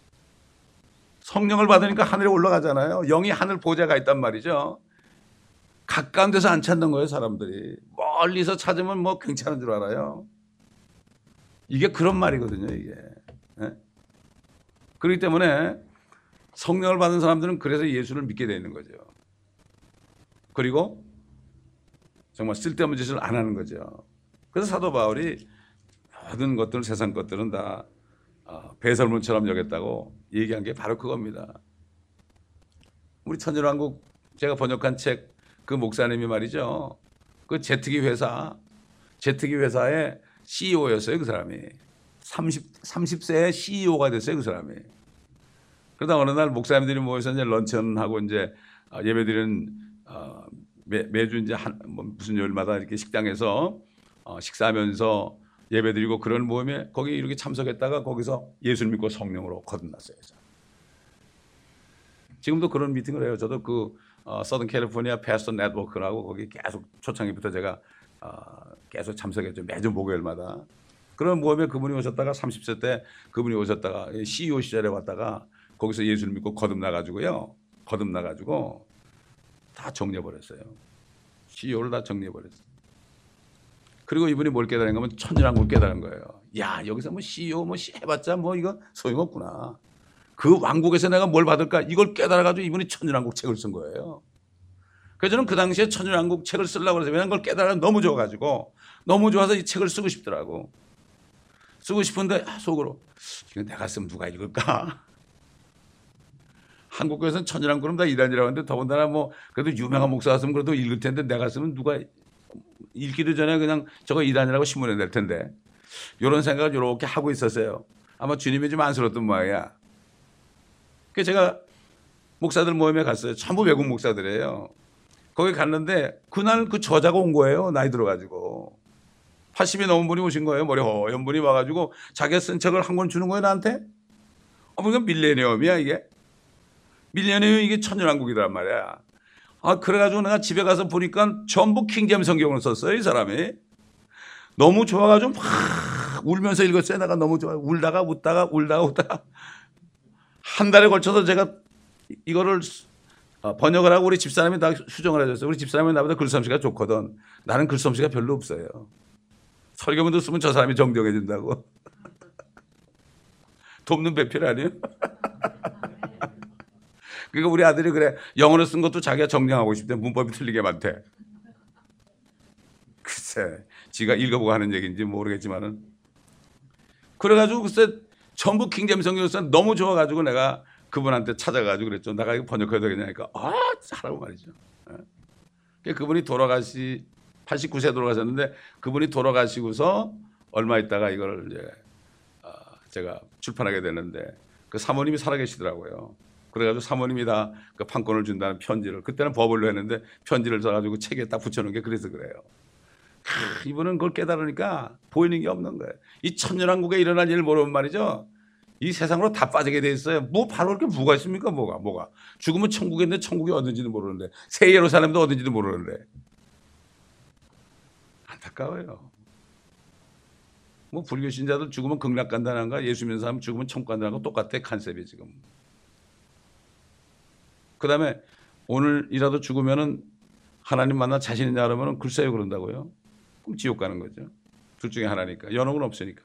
성령을 받으니까 하늘에 올라가잖아요. 영이 하늘 보좌가 있단 말이죠. 가까운 데서 안 찾는 거예요, 사람들이. 멀리서 찾으면 뭐 괜찮은 줄 알아요. 이게 그런 말이거든요, 이게. 네? 그렇기 때문에 성령을 받은 사람들은 그래서 예수를 믿게 되는 거죠. 그리고 정말 쓸데없는 짓을 안 하는 거죠. 그래서 사도 바울이 모든 것들, 세상 것들은 다 배설물처럼 여겼다고 얘기한 게 바로 그겁니다. 우리 천일왕국 제가 번역한 책 그 목사님이 말이죠. 그 제트기 회사, 제트기 회사의 씨이오였어요, 그 사람이. 삼십, 삼십 세에 씨이오가 됐어요, 그 사람이. 그러다 어느 날 목사님들이 모여서 이제 런천하고 이제 예배드리는 어, 매, 매주 이제 한, 뭐 무슨 요일마다 이렇게 식당에서 어, 식사하면서 예배드리고 그런 모임에 거기 이렇게 참석했다가 거기서 예수를 믿고 성령으로 거듭났어요. 지금도 그런 미팅을 해요. 저도 그 어, 서던 캘리포니아 패스터 네트워크라고 거기 계속 초창기부터 제가 어, 계속 참석했죠. 매주 목요일마다. 그런 모임에 그분이 오셨다가 삼십 세 때 그분이 오셨다가 씨이오 시절에 왔다가 거기서 예수를 믿고 거듭나가지고요. 거듭나가지고 다 정리해버렸어요. 씨이오를 다 정리해버렸어요. 그리고 이분이 뭘 깨달은 거면 천일왕국을 깨달은 거예요. 야, 여기서 뭐 씨이오 뭐 해봤자 뭐 이거 소용없구나. 그 왕국에서 내가 뭘 받을까? 이걸 깨달아가지고 이분이 천일왕국 책을 쓴 거예요. 그래서 저는 그 당시에 천일왕국 책을 쓰려고 그래서 왜냐면 그걸 깨달아 너무 좋아가지고 너무 좋아서 이 책을 쓰고 싶더라고. 쓰고 싶은데 속으로 이거 내가 쓰면 누가 읽을까? 한국에서는 천일왕국은 다 이단이라고 하는데 더군다나 뭐 그래도 유명한 목사가 쓰면 그래도 읽을 텐데 내가 쓰면 누가 읽기도 전에 그냥 저거 이단이라고 신문에 낼 텐데 이런 생각을 이렇게 하고 있었어요. 아마 주님이 좀 안쓰러웠던 모양이야. 그래서 제가 목사들 모임에 갔어요. 전부 외국 목사들이에요. 거기 갔는데 그날 그 저자가 온 거예요. 나이 들어가지고. 팔십이 넘은 분이 오신 거예요. 머리 허연 분이 와가지고 자기가 쓴 책을 한 권 주는 거예요. 나한테. 어, 이건 밀레니엄이야 이게. 밀레니엄이 이게 천년왕국이란 말이야. 아, 그래가지고 내가 집에 가서 보니까 전부 킹제임스 성경을 썼어요. 이 사람이. 너무 좋아가지고 막 울면서 읽었어요. 내가 너무 좋아. 울다가 웃다가 울다가 웃다가. 한 달에 걸쳐서 제가 이거를 번역을 하고 우리 집사람이 다 수정을 해줬어요. 우리 집사람이 나보다 글솜씨가 좋거든. 나는 글솜씨가 별로 없어요. 설교문도 쓰면 저 사람이 정정해 준다고. 돕는 배필 아니에요? 그러니까 우리 아들이 그래. 영어로 쓴 것도 자기가 정정하고 싶대. 문법이 틀리게 많대. 글쎄, 지가 읽어보고 하는 얘기인지 모르겠지만은. 그래가지고 글쎄 전부 킹제임스 성경을 써 너무 좋아가지고 내가 그분한테 찾아가지고 그랬죠. 내가 이거 번역해도 되겠냐니까. 아, 하라고 말이죠. 예. 그분이 돌아가시 팔십구 세 돌아가셨는데 그분이 돌아가시고서 얼마 있다가 이걸 이제 어, 제가 출판하게 됐는데 그 사모님이 살아계시더라고요. 그래가지고 사모님이 다 그 판권을 준다는 편지를 그때는 버블로 했는데 편지를 써가지고 책에 딱 붙여놓은 게 그래서 그래요. 크, 이분은 그걸 깨달으니까 보이는 게 없는 거예요. 이 천년왕국에 일어난 일 모르면 말이죠. 이 세상으로 다 빠지게 돼 있어요. 뭐 바로 그렇게 뭐가 있습니까? 뭐가 뭐가 죽으면 천국에 있는데 천국이 어딘지도 모르는데 새 예루살렘도 어딘지도 모르는데 안타까워요. 뭐 불교 신자들 죽으면 극락 간다는 거 예수 믿는 사람 죽으면 천국 간다는 거 똑같아. 컨셉이 지금. 그 다음에 오늘이라도 죽으면은 하나님 만나 자신 있냐 그러면 글쎄요 그런다고요. 그럼 지옥 가는 거죠. 둘 중에 하나니까. 연옥은 없으니까.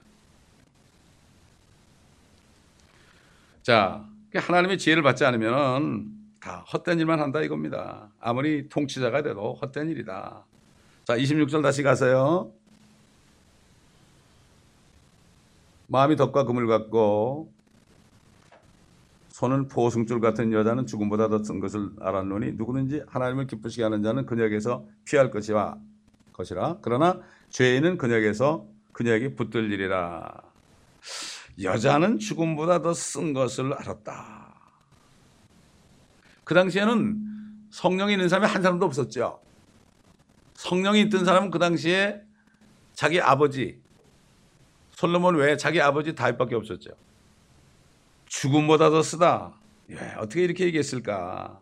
자, 하나님의 지혜를 받지 않으면 다 헛된 일만 한다 이겁니다. 아무리 통치자가 돼도 헛된 일이다. 자, 이십육 절 다시 가세요. 마음이 덕과 금을 갖고 손은 포승줄 같은 여자는 죽음보다 더 쓴 것을 알았노니 누구든지 하나님을 기쁘시게 하는 자는 그녀에게서 피할 것이라 것이라 그러나 죄인은 그녀에게서 그녀에게 붙들리리라. 여자는 죽음보다 더 쓴 것을 알았다. 그 당시에는 성령이 있는 사람이 한 사람도 없었죠. 성령이 있던 사람은 그 당시에 자기 아버지 솔로몬 외에 자기 아버지 다윗밖에 없었죠. 죽음보다 더 쓰다. 예, 어떻게 이렇게 얘기했을까?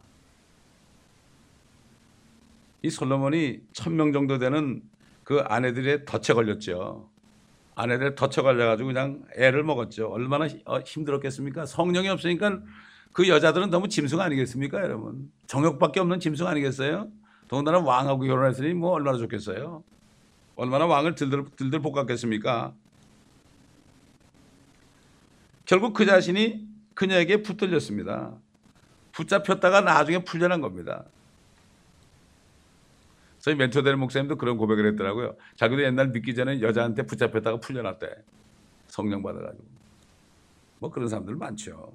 이 솔로몬이 천 명 정도 되는 그 아내들의 덫에 걸렸죠. 아내들의 덫에 걸려가지고 그냥 애를 먹었죠. 얼마나 힘들었겠습니까? 성령이 없으니까 그 여자들은 너무 짐승 아니겠습니까, 여러분? 정욕밖에 없는 짐승 아니겠어요? 더군다나 왕하고 결혼했으니 뭐 얼마나 좋겠어요? 얼마나 왕을 들들, 들들 볶았겠습니까? 결국 그 자신이 그녀에게 붙들렸습니다. 붙잡혔다가 나중에 풀려난 겁니다. 저희 멘토되는 목사님도 그런 고백을 했더라고요. 자기도 옛날 믿기 전에 여자한테 붙잡혔다가 풀려났대. 성령 받아가지고. 뭐 그런 사람들 많죠.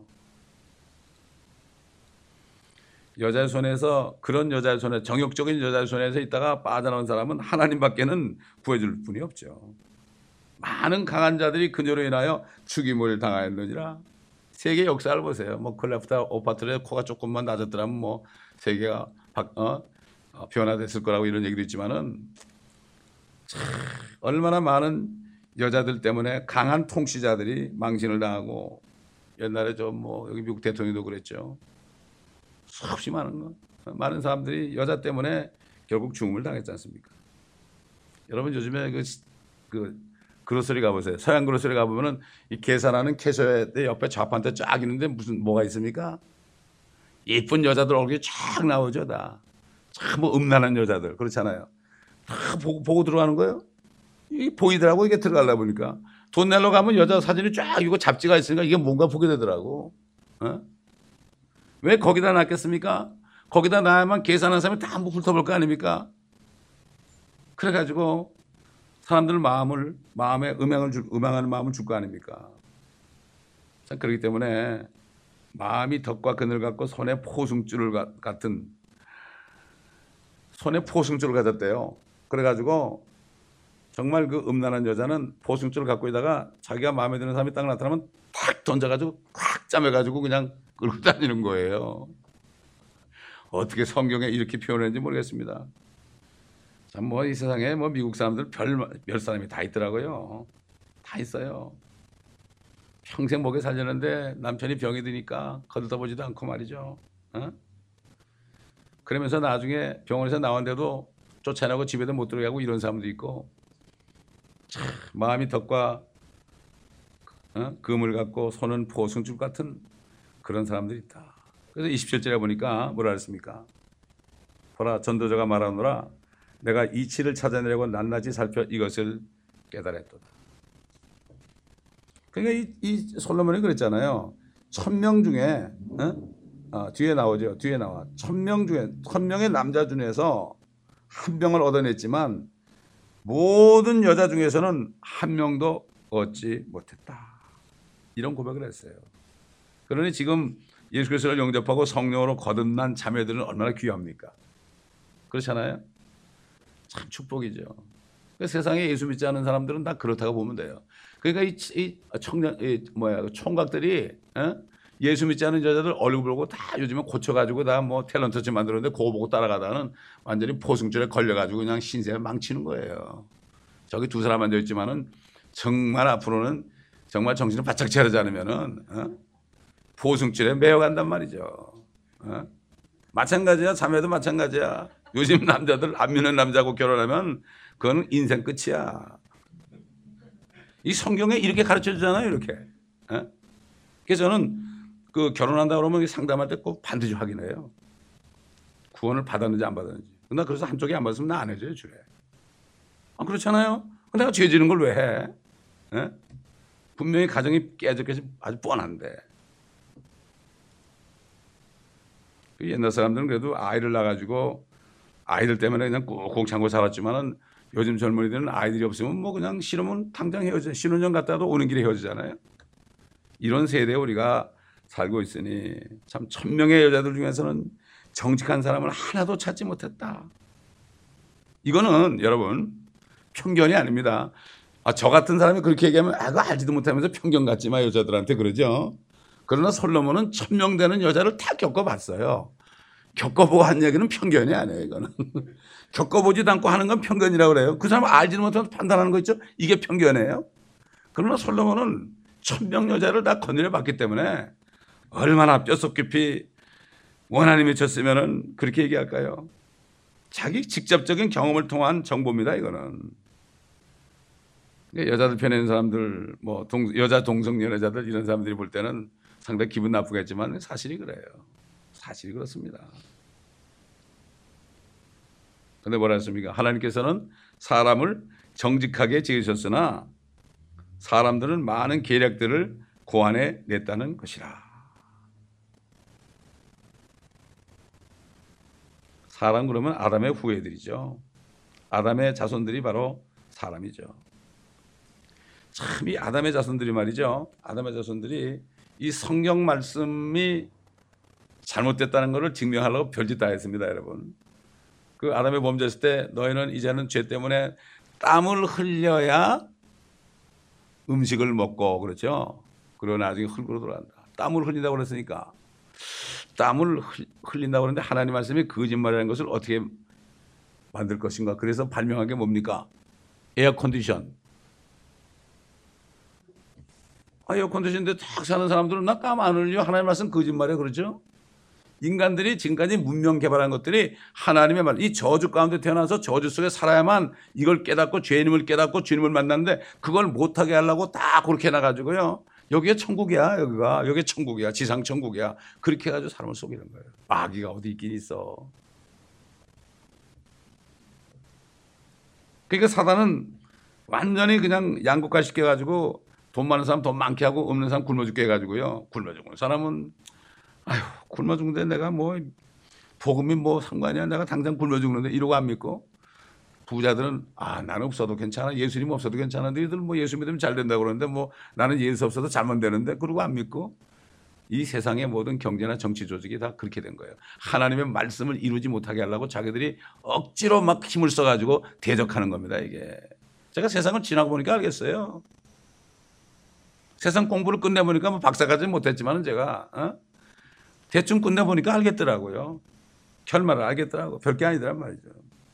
여자의 손에서 그런 여자의 손에 정욕적인 여자의 손에서 있다가 빠져나온 사람은 하나님밖에는 구해줄 분이 없죠. 많은 강한 자들이 그녀로 인하여 죽임을 당하였느니라. 세계 역사를 보세요. 뭐 클레프타 오파트의 코가 조금만 낮았더라면 뭐 세계가 바, 어, 어, 변화됐을 거라고 이런 얘기도 있지만은 참 얼마나 많은 여자들 때문에 강한 통치자들이 망신을 당하고 옛날에 저 뭐 여기 미국 대통령도 그랬죠. 수없이 많은 거 많은 사람들이 여자 때문에 결국 죽음을 당했지 않습니까? 여러분 요즘에 그, 그 그로서리 가보세요. 서양 그로서리 가보면은 이 계산하는 캐셔의 옆에 좌판대 쫙 있는데 무슨 뭐가 있습니까? 예쁜 여자들 얼굴이 쫙 나오죠, 다. 참 뭐 음란한 여자들 그렇잖아요. 다 보고, 보고 들어가는 거예요. 이게 보이더라고 이게 들어가려 보니까 돈 내러 가면 여자 사진이 쫙 이거 잡지가 있으니까 이게 뭔가 보게 되더라고. 어? 왜 거기다 놨겠습니까? 거기다 놔야만 계산하는 사람이 다 한번 훑어볼 거 아닙니까? 그래가지고 사람들 마음을 마음에 음행을 줄 음행하는 마음을 줄 거 아닙니까? 참 그렇기 때문에 마음이 덕과 그늘 같고 손에 포승줄을 같은 손에 포승줄을 가졌대요. 그래가지고 정말 그 음란한 여자는 포승줄을 갖고 있다가 자기가 마음에 드는 사람이 딱 나타나면 탁 던져가지고 꽉 짜매가지고 그냥 끌고 다니는 거예요. 어떻게 성경에 이렇게 표현했는지 모르겠습니다. 참 뭐 이 세상에 뭐 미국 사람들 별, 별 사람이 다 있더라고요. 다 있어요. 평생 먹여 살렸는데 남편이 병이 드니까 거들떠보지도 않고 말이죠. 어? 그러면서 나중에 병원에서 나왔는데도 쫓아내고 집에도 못 들어가고 하고 이런 사람도 있고 참 마음이 덕과 어? 금을 갖고 손은 포승줄 같은 그런 사람들이 있다. 그래서 이십칠 절에 보니까 뭐라 했습니까? 보라 전도자가 말하노라 내가 이치를 찾아내려고 낱낱이 살펴 이것을 깨달았도다. 그러니까 이, 이 솔로몬이 그랬잖아요. 천 명 중에 어? 어, 뒤에 나오죠. 뒤에 나와. 천 명 중에 천 명의 남자 중에서 한 명을 얻어냈지만 모든 여자 중에서는 한 명도 얻지 못했다. 이런 고백을 했어요. 그러니 지금 예수 그리스도를 영접하고 성령으로 거듭난 자매들은 얼마나 귀합니까? 그렇잖아요. 참 축복이죠. 그러니까 세상에 예수 믿지 않는 사람들은 다 그렇다고 보면 돼요. 그러니까 이, 이 청년, 이 뭐야, 총각들이 에? 예수 믿지 않는 여자들 얼굴 보고 다 요즘에 고쳐가지고 다 뭐 탤런트처럼 만들었는데 그거 보고 따라가다는 완전히 포승줄에 걸려가지고 그냥 신세를 망치는 거예요. 저기 두 사람 앉아있지만은 정말 앞으로는 정말 정신을 바짝 차리지 않으면은 어? 포승줄에 매여간단 말이죠. 어? 마찬가지야. 자매도 마찬가지야. 요즘 남자들 안 믿는 남자하고 결혼하면 그건 인생 끝이야. 이 성경에 이렇게 가르쳐 주잖아요. 이렇게. 어? 그래서 저는 그 결혼한다 그러면 상담할 때 꼭 반드시 확인해요. 구원을 받았는지 안 받았는지. 나 그래서 한쪽이 안 받았으면 나 안 해줘요. 주에. 아, 그렇잖아요. 내가 죄 지는 걸 왜 해? 에? 분명히 가정이 깨졌겠지 아주 뻔한데. 옛날 사람들은 그래도 아이를 낳아가지고 아이들 때문에 그냥 꾹꾹 참고 살았지만은 요즘 젊은이들은 아이들이 없으면 뭐 그냥 싫으면 당장 헤어져. 신혼여행 갔다가도 오는 길에 헤어지잖아요. 이런 세대에 우리가 살고 있으니 참 천명의 여자들 중에서는 정직한 사람을 하나도 찾지 못했다. 이거는 여러분 편견이 아닙니다. 아, 저 같은 사람이 그렇게 얘기하면 아, 그거 알지도 못하면서 편견 갖지 마 여자들한테 그러죠. 그러나 솔로몬은 천명 되는 여자를 다 겪어봤어요. 겪어보고 한 얘기는 편견이 아니에요. 이거는 겪어보지도 않고 하는 건 편견이라고 그래요. 그 사람 알지도 못하면서 판단하는 거 있죠. 이게 편견이에요. 그러나 솔로몬은 천명 여자를 다 거느려 봤기 때문에 얼마나 뼛속 깊이 원한이 맺혔으면은 그렇게 얘기할까요? 자기 직접적인 경험을 통한 정보입니다. 이거는 여자들 편에 있는 사람들, 뭐 동, 여자 동성 연애자들 이런 사람들이 볼 때는 상당히 기분 나쁘겠지만 사실이 그래요. 사실이 그렇습니다. 그런데 뭐라 했습니까? 하나님께서는 사람을 정직하게 지으셨으나 사람들은 많은 계략들을 고안해 냈다는 것이라. 사람 그러면 아담의 후예들이죠. 아담의 자손들이 바로 사람이죠. 참 이 아담의 자손들이 말이죠. 아담의 자손들이 이 성경 말씀이 잘못됐다는 것을 증명하려고 별짓 다 했습니다, 여러분. 그 아담이 범죄했을 때 너희는 이제는 죄 때문에 땀을 흘려야 음식을 먹고 그렇죠. 그리고 나중에 흙으로 돌아간다. 땀을 흘린다고 그랬으니까 땀을 흘린다고 그러는데 하나님 말씀이 거짓말이라는 것을 어떻게 만들 것인가. 그래서 발명한 게 뭡니까? 에어컨디션. 아, 에어컨디션인데 딱 사는 사람들은 나 땀 안 흘려. 하나님 말씀 거짓말이야. 그렇죠? 인간들이 지금까지 문명 개발한 것들이 하나님의 말, 이 저주 가운데 태어나서 저주 속에 살아야만 이걸 깨닫고 죄인임을 깨닫고 주님을 만났는데 그걸 못하게 하려고 다 그렇게 해놔가지고요. 여기가 천국이야. 여기가. 여기가 천국이야. 지상 천국이야. 그렇게 해가지고 사람을 속이는 거예요. 마귀가 어디 있긴 있어. 그러니까 사단은 완전히 그냥 양극화 시켜가지고 돈 많은 사람 돈 많게 하고 없는 사람 굶어 죽게 해가지고요. 굶어 죽는 사람은 아휴 굶어 죽는데 내가 뭐 복음이 뭐 상관이야. 내가 당장 굶어 죽는데 이러고 안 믿고 부자들은 아 나는 없어도 괜찮아. 예수님 없어도 괜찮아. 너희들 뭐 예수 믿으면 잘 된다고 그러는데 뭐 나는 예수 없어도 잘못 되는데 그러고 안 믿고 이 세상의 모든 경제나 정치 조직이 다 그렇게 된 거예요. 하나님의 말씀을 이루지 못하게 하려고 자기들이 억지로 막 힘을 써가지고 대적하는 겁니다. 이게 제가 세상을 지나고 보니까 알겠어요. 세상 공부를 끝내보니까 뭐 박사까지는 못했지만은 제가 어? 대충 끝내보니까 알겠더라고요. 결말을 알겠더라고. 별게 아니더란 말이죠.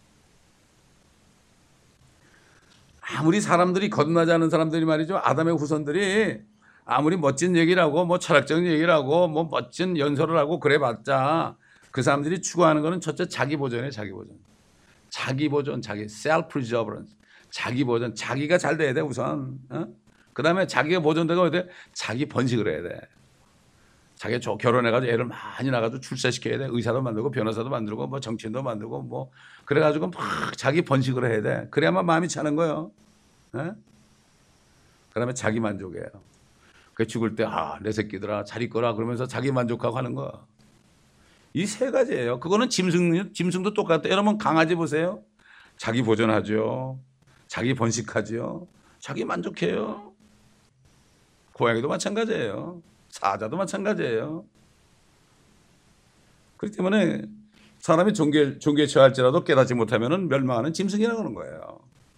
아무리 사람들이 거듭나지 않은 사람들이 말이죠. 아담의 후손들이 아무리 멋진 얘기를 하고 뭐 철학적인 얘기를 하고 뭐 멋진 연설을 하고 그래봤자 그 사람들이 추구하는 거는 첫째 자기 보존이에요. 자기 보존. 자기 보존, 자기 self-preservance. 자기 보존. 자기가 잘 돼야 돼 우선. 어? 그 다음에 자기가 보존되고 어야 돼? 자기 번식을 해야 돼. 자기 저 결혼해가지고 애를 많이 낳아가지고 출세시켜야 돼. 의사도 만들고 변호사도 만들고 뭐 정치인도 만들고 뭐 그래가지고 막 자기 번식을 해야 돼. 그래야만 마음이 차는 거예요. 예? 그 다음에 자기 만족이에요. 그 죽을 때 아, 내 새끼들아 잘 있거라 그러면서 자기 만족하고 하는 거. 이 세 가지예요. 그거는 짐승, 짐승도 똑같아요. 여러분 강아지 보세요. 자기 보존하죠. 자기 번식하죠. 자기 만족해요. 고양이도 마찬가지예요. 사자도 마찬가지예요. 그렇기 때문에 사람이 종교에, 종교에 처할지라도 깨닫지 못하면 멸망하는 짐승이라고 하는 거예요.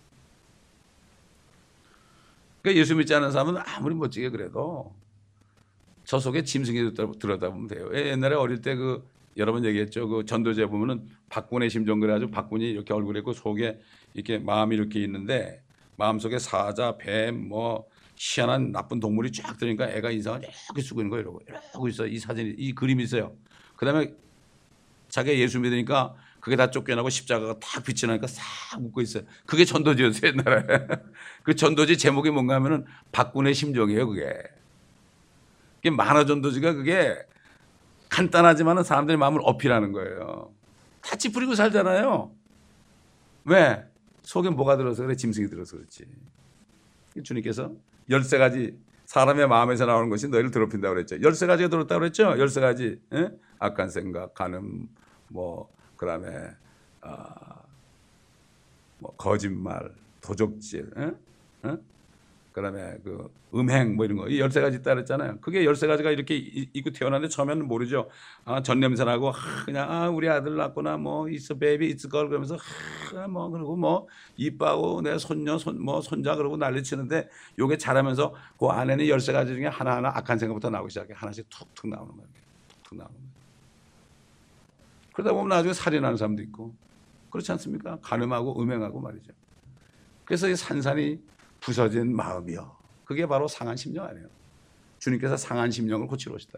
그러니까 예수 믿지 않는 사람은 아무리 멋지게 그래도 저 속에 짐승이 들여다보면 돼요. 옛날에 어릴 때 그 여러 번 얘기했죠. 그 전도제 보면은 박군의 심정 그래가지고 박군이 이렇게 얼굴에 있고 속에 이렇게 마음이 이렇게 있는데 마음속에 사자, 뱀, 뭐 희한한 나쁜 동물이 쫙 들으니까 애가 인상을 이렇게 쓰고 있는 거예요. 이러고 이러고 있어. 이 사진이 이 그림이 있어요. 그다음에 자기가 예수 믿으니까 그게 다 쫓겨나고 십자가가 탁 빛이 나니까 싹 웃고 있어요. 그게 전도지였어요. 옛날에. 그 전도지 제목이 뭔가 하면은 박군의 심정이에요. 그게. 그게 만화 전도지가 그게 간단하지만은 사람들의 마음을 어필하는 거예요. 다 찌푸리고 살잖아요. 왜? 속에 뭐가 들어서 그래? 짐승이 들어서 그렇지. 주님께서 열세 가지 사람의 마음에서 나오는 것이 너희를 더럽힌다고 그랬죠. 열세 가지가 들었다고 그랬죠. 열세 가지. 예? 악한 생각, 간음, 뭐 그다음에 뭐 거짓말, 도적질, 에? 에? 그다음에 그 음행 뭐 이런 거, 이 열세 가지 있다 그랬잖아요. 그게 열세 가지가 이렇게 있고 태어났는데 처음에는 모르죠. 아, 전 냄새나고 아, 그냥 아 우리 아들 낳았구나, 뭐 it's a baby, it's a girl 그러면서 아, 뭐 그리고 뭐 이빠고 내 손녀, 손 뭐 손자 그러고 난리치는데 요게 자라면서 그 안에는 열세 가지 중에 하나하나 악한 생각부터 나오기 시작해. 하나씩 툭툭 나오는 거예요. 툭툭 나오는 거예요. 그러다 보면 나중에 살인하는 사람도 있고 그렇지 않습니까? 간음하고 음행하고 말이죠. 그래서 이 산산이 부서진 마음이요. 그게 바로 상한 심령 아니에요. 주님께서 상한 심령을 고치러 오시다.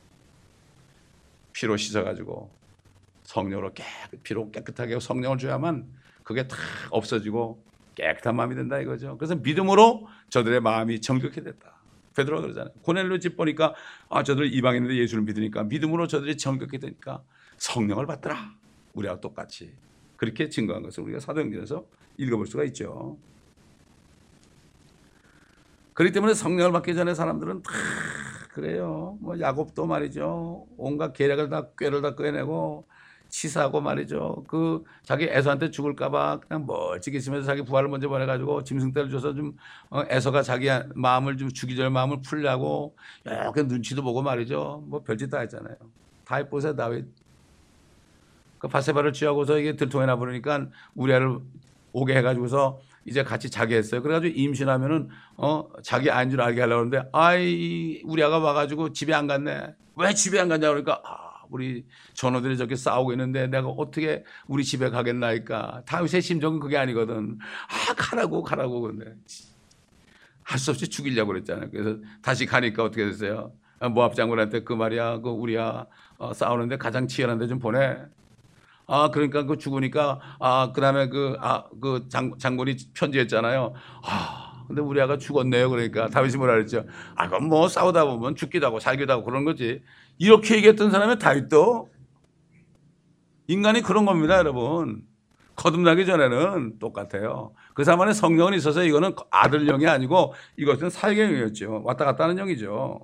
피로 씻어가지고 성령으로 깨끗, 피로 깨끗하게 성령을 줘야만 그게 다 없어지고 깨끗한 마음이 된다 이거죠. 그래서 믿음으로 저들의 마음이 정결케 됐다. 베드로가 그러잖아요. 고넬료 집 보니까 아 저들 이방인인데 예수를 믿으니까 믿음으로 저들이 정결케 되니까 성령을 받더라. 우리하고 똑같이 그렇게 증거한 것을 우리가 사도행전에서 읽어볼 수가 있죠. 그렇기 때문에 성령을 받기 전에 사람들은 다 그래요. 뭐 야곱도 말이죠. 온갖 계략을 다 꾀를 다 꾀내고 치사하고 말이죠. 그 자기 에서한테 죽을까봐 그냥 멀찍이 있으면서 자기 부하를 먼저 보내가지고 짐승떼를 줘서 좀 어, 에서가 자기 마음을 좀 죽이 전에 마음을 풀려고 이렇게 눈치도 보고 말이죠. 뭐 별짓 다 했잖아요. 다윗 보세요, 다윗. 그 바세바를 취하고서 이게 들통에 나버리니까 우리아를 오게 해가지고서 이제 같이 자게 했어요. 그래가지고 임신하면은 어 자기 아인 줄 알게 하려고 하는데 아이 우리 아가 와가지고 집에 안 갔네. 왜 집에 안 갔냐 그러니까 아 우리 전우들이 저렇게 싸우고 있는데 내가 어떻게 우리 집에 가겠나니까. 다윗의 심정은 그게 아니거든. 아 가라고 가라고 그런데 할 수 없이 죽이려고 그랬잖아요. 그래서 다시 가니까 어떻게 됐어요? 모압 장군한테 그 말이야 그 우리야 어, 싸우는데 가장 치열한 데 좀 보내. 아, 그러니까 그 죽으니까, 아, 그 다음에 그, 아, 그 장, 장군이 편지했잖아요. 아, 근데 우리 아가 죽었네요. 그러니까 다윗이 뭐라 그랬죠? 아, 그럼 뭐 싸우다 보면 죽기도 하고 살기도 하고 그런 거지. 이렇게 얘기했던 사람이 다윗도 인간이 그런 겁니다, 여러분. 거듭나기 전에는 똑같아요. 그 사람안에 성령은 있어서 이거는 아들령이 아니고 이것은 살경이었죠. 왔다 갔다 하는 영이죠.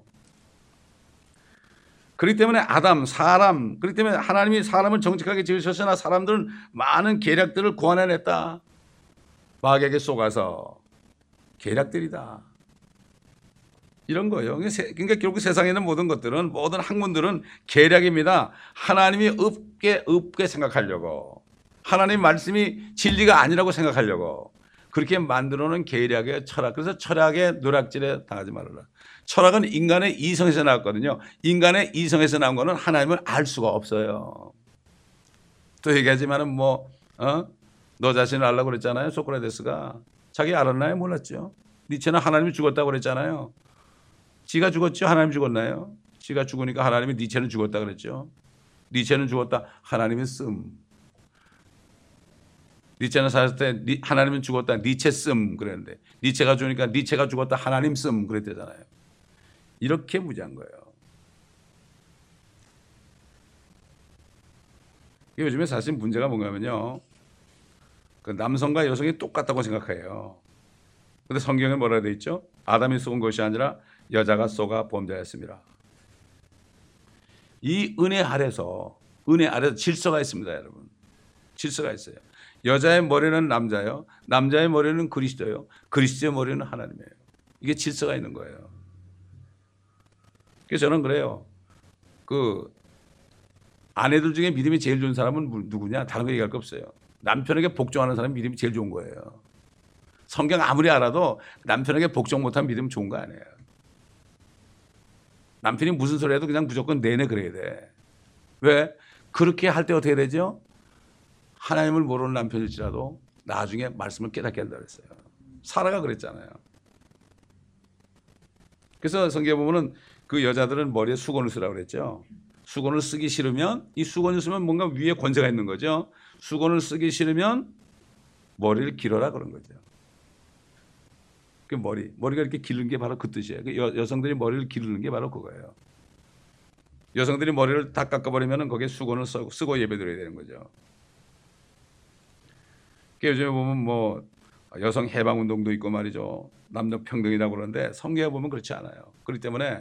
그렇기 때문에 아담, 사람, 그렇기 때문에 하나님이 사람을 정직하게 지으셨으나 사람들은 많은 계략들을 고안해냈다. 마귀에게 속아서 계략들이다. 이런 거예요. 그러니까 결국 세상에 있는 모든 것들은, 모든 학문들은 계략입니다. 하나님이 없게, 없게 생각하려고. 하나님 말씀이 진리가 아니라고 생각하려고. 그렇게 만들어놓은 계략의 철학. 그래서 철학의 노략질에 당하지 말아라. 철학은 인간의 이성에서 나왔거든요. 인간의 이성에서 나온 거는 하나님을 알 수가 없어요. 또 얘기하지만은 뭐, 어? 너 자신을 알라고 그랬잖아요. 소크라테스가. 자기 알았나요? 몰랐죠. 니체는 하나님이 죽었다고 그랬잖아요. 지가 죽었죠. 하나님 죽었나요? 지가 죽으니까 하나님이 니체는 죽었다 그랬죠. 니체는 죽었다. 하나님은 씀. 니체는 살았을 때 하나님은 죽었다. 니체 씀 그랬는데 니체가 죽으니까 니체가 죽었다. 하나님 씀 그랬대잖아요. 이렇게 무지한 거예요. 요즘에 사실 문제가 뭔가면요. 그 남성과 여성이 똑같다고 생각해요. 근데 성경에 뭐라 되어 있죠? 아담이 속은 것이 아니라 여자가 속아 범죄하였습니다. 이 은혜 아래서 은혜 아래서 질서가 있습니다, 여러분. 질서가 있어요. 여자의 머리는 남자요. 남자의 머리는 그리스도요. 그리스도의 머리는 하나님이에요. 이게 질서가 있는 거예요. 그래서 저는 그래요. 그 아내들 중에 믿음이 제일 좋은 사람은 누구냐? 다른 거 얘기할 거 없어요. 남편에게 복종하는 사람이 믿음이 제일 좋은 거예요. 성경 아무리 알아도 남편에게 복종 못하면 믿음 좋은 거 아니에요. 남편이 무슨 소리 해도 그냥 무조건 내내 그래야 돼. 왜? 그렇게 할 때 어떻게 되죠? 하나님을 모르는 남편일지라도 나중에 말씀을 깨닫게 한다 그랬어요. 사라가 그랬잖아요. 그래서 성경에 보면은 그 여자들은 머리에 수건을 쓰라고 그랬죠. 수건을 쓰기 싫으면 이 수건을 쓰면 뭔가 위에 권세가 있는 거죠. 수건을 쓰기 싫으면 머리를 길어라 그런 거죠. 그 머리, 머리가 이렇게 기르는 게 바로 그 뜻이에요. 그 여, 여성들이 머리를 기르는 게 바로 그거예요. 여성들이 머리를 다 깎아버리면 거기에 수건을 쓰고, 쓰고 예배드려야 되는 거죠. 요즘에 보면 뭐 여성 해방 운동도 있고 말이죠. 남녀 평등이라고 그러는데 성경에 보면 그렇지 않아요. 그렇기 때문에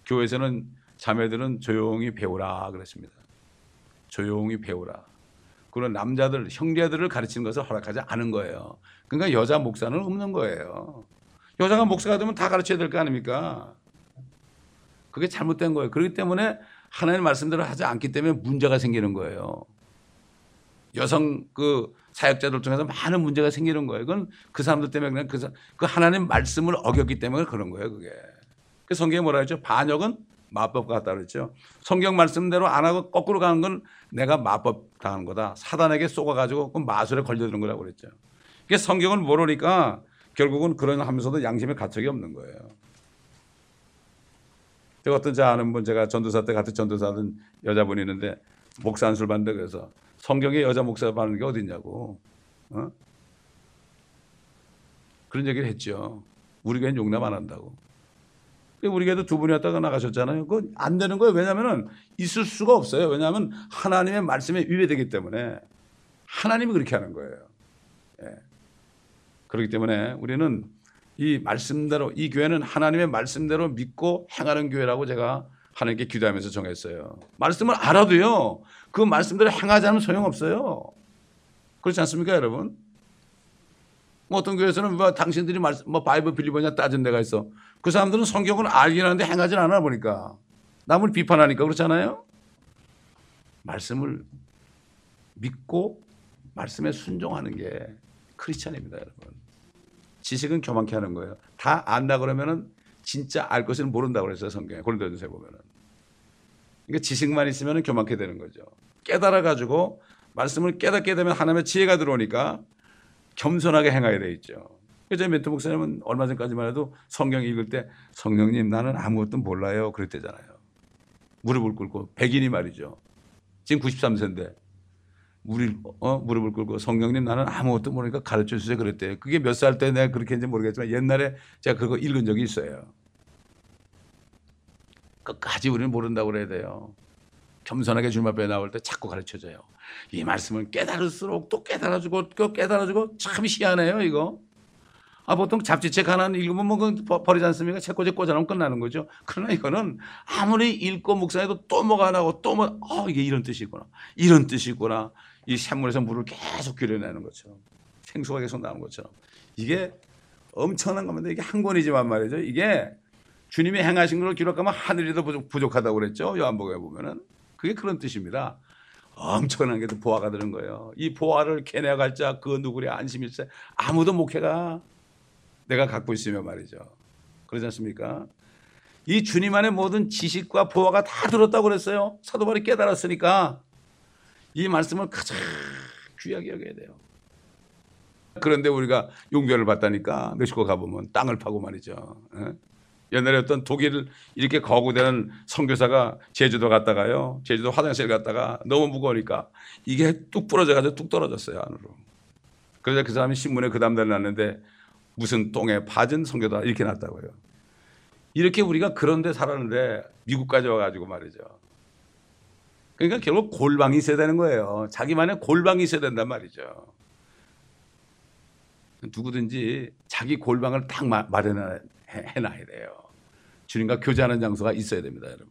교회에서는 자매들은 조용히 배우라 그랬습니다. 조용히 배우라. 그런 남자들, 형제들을 가르치는 것을 허락하지 않은 거예요. 그러니까 여자 목사는 없는 거예요. 여자가 목사가 되면 다 가르쳐야 될 거 아닙니까? 그게 잘못된 거예요. 그렇기 때문에 하나님 말씀대로 하지 않기 때문에 문제가 생기는 거예요. 여성 그 사역자들 중에서 많은 문제가 생기는 거예요. 그건 그 사람들 때문에 그냥 그, 그 하나님 말씀을 어겼기 때문에 그런 거예요. 그게. 그 성경에 뭐라 했죠? 반역은 마법과 같다 그랬죠. 성경 말씀대로 안 하고 거꾸로 가는 건 내가 마법 당한 거다. 사단에게 쏘아가지고 그 마술에 걸려드는 거라고 그랬죠. 그게 성경을 모르니까 결국은 그런 하면서도 양심의 가책이 없는 거예요. 제가 어떤 제 아는 분, 제가 전도사 때 같은 전도사 하던 여자분이 있는데 목사 안수를 받는다 그래서 성경에 여자 목사가 받는 게 어디 있냐고. 어? 그런 얘기를 했죠. 우리 교회는 용납 안 한다고. 우리 교회도 두 분이 왔다가 나가셨잖아요. 그건 안 되는 거예요. 왜냐하면 있을 수가 없어요. 왜냐하면 하나님의 말씀에 위배되기 때문에 하나님이 그렇게 하는 거예요. 예. 그렇기 때문에 우리는 이 말씀대로, 이 교회는 하나님의 말씀대로 믿고 행하는 교회라고 제가 하나님께 기도하면서 정했어요. 말씀을 알아도요, 그 말씀대로 행하지 않으면 소용없어요. 그렇지 않습니까, 여러분? 뭐 어떤 교회에서는 뭐 당신들이 말씀, 뭐 바이블 빌리버냐 따진 데가 있어. 그 사람들은 성경을 알긴 하는데 행하지 않아 보니까 남을 비판하니까 그렇잖아요. 말씀을 믿고 말씀에 순종하는 게 크리스찬입니다, 여러분. 지식은 교만케 하는 거예요. 다 안다 그러면은 진짜 알 것을 모른다고 그랬어요, 성경에. 고린도전서에 보면은. 그러니까 지식만 있으면은 교만케 되는 거죠. 깨달아 가지고 말씀을 깨닫게 되면 하나님의 지혜가 들어오니까 겸손하게 행하게 돼 있죠. 그래서 멘토 목사님은 얼마 전까지만 해도 성경 읽을 때 성령님 나는 아무것도 몰라요 그랬대잖아요. 무릎을 꿇고 백인이 말이죠. 지금 구십삼 세인데 무릎, 어? 무릎을 꿇고 성령님 나는 아무것도 모르니까 가르쳐 주세요 그랬대요. 그게 몇 살 때 내가 그렇게 했는지 모르겠지만 옛날에 제가 그거 읽은 적이 있어요. 끝까지 우리는 모른다고 그래야 돼요. 겸손하게 주님 앞에 나올 때 자꾸 가르쳐줘요. 이 말씀을 깨달을수록 또 깨달아주고 또 깨달아주고 참 희한해요 이거. 아, 보통 잡지책 하나 읽으면 뭐 버리지 않습니까? 책꽂이 꽂아놓으면 끝나는 거죠. 그러나 이거는 아무리 읽고 묵상해도 또 뭐가 안 하고 또 뭐, 어, 이게 이런 뜻이구나. 이런 뜻이구나. 이 샘물에서 물을 계속 길어내는 것처럼. 생수가 계속 나오는 것처럼. 이게 엄청난 겁니다. 이게 한 권이지만 말이죠. 이게 주님이 행하신 걸 기록하면 하늘이 더 부족, 부족하다고 그랬죠. 요한복음에 보면은. 그게 그런 뜻입니다. 엄청난 게 또 보화가 되는 거예요. 이 보화를 캐내갈 자 그 누구리 안심일세. 아무도 못 캐가. 내가 갖고 있으면 말이죠. 그러지 않습니까? 이 주님 안에 모든 지식과 보화가 다 들었다고 그랬어요. 사도 바울이 깨달았으니까 이 말씀을 가장 귀하게 여겨야 돼요. 그런데 우리가 용변을 받다니까 멕시코 가보면 땅을 파고 말이죠. 옛날에 어떤 독일 이렇게 거구되는 선교사가 제주도 갔다가요. 제주도 화장실 갔다가 너무 무거우니까 이게 뚝 부러져가지고 뚝 떨어졌어요 안으로. 그래서 그 사람이 신문에 그 다음날 났는데 무슨 똥에 파진 선교다 이렇게 났다고요. 이렇게 우리가 그런 데 살았는데 미국까지 와가지고 말이죠. 그러니까 결국 골방이 있어야 되는 거예요. 자기만의 골방이 있어야 된단 말이죠. 누구든지 자기 골방을 딱 마련해놔야 돼요. 주님과 교제하는 장소가 있어야 됩니다, 여러분.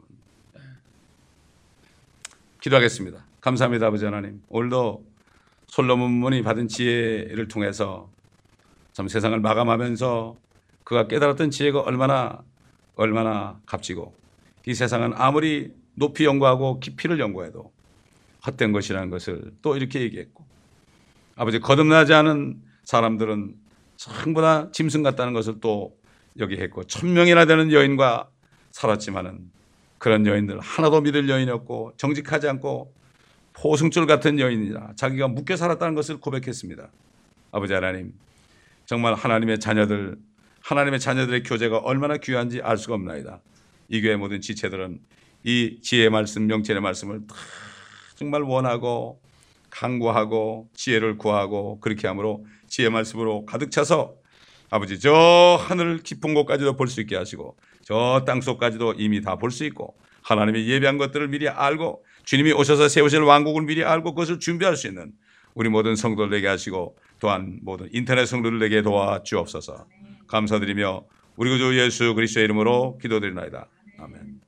기도하겠습니다. 감사합니다, 아버지 하나님. 오늘도 솔로몬이 받은 지혜를 통해서 참 세상을 마감하면서 그가 깨달았던 지혜가 얼마나 얼마나 값지고 이 세상은 아무리 높이 연구하고 깊이를 연구해도 헛된 것이라는 것을 또 이렇게 얘기했고, 아버지 거듭나지 않은 사람들은 전부 다 짐승 같다는 것을 또 여기했고, 천명이나 되는 여인과 살았지만은 그런 여인들 하나도 믿을 여인이 없고 정직하지 않고 포승줄 같은 여인이라 자기가 묶여 살았다는 것을 고백했습니다. 아버지 하나님, 정말 하나님의 자녀들, 하나님의 자녀들의 교제가 얼마나 귀한지 알 수가 없나이다. 이 교회 모든 지체들은 이 지혜의 말씀, 명철의 말씀을 다 정말 원하고 간구하고 지혜를 구하고 그렇게 함으로 지혜의 말씀으로 가득 차서 아버지 저 하늘 깊은 곳까지도 볼 수 있게 하시고 저 땅속까지도 이미 다 볼 수 있고 하나님이 예비한 것들을 미리 알고 주님이 오셔서 세우실 왕국을 미리 알고 그것을 준비할 수 있는 우리 모든 성도들 되게 하시고 또한 모든 인터넷 성도들 되게 도와주옵소서. 감사드리며 우리 구주 예수 그리스도의 이름으로 기도드리나이다. 아멘.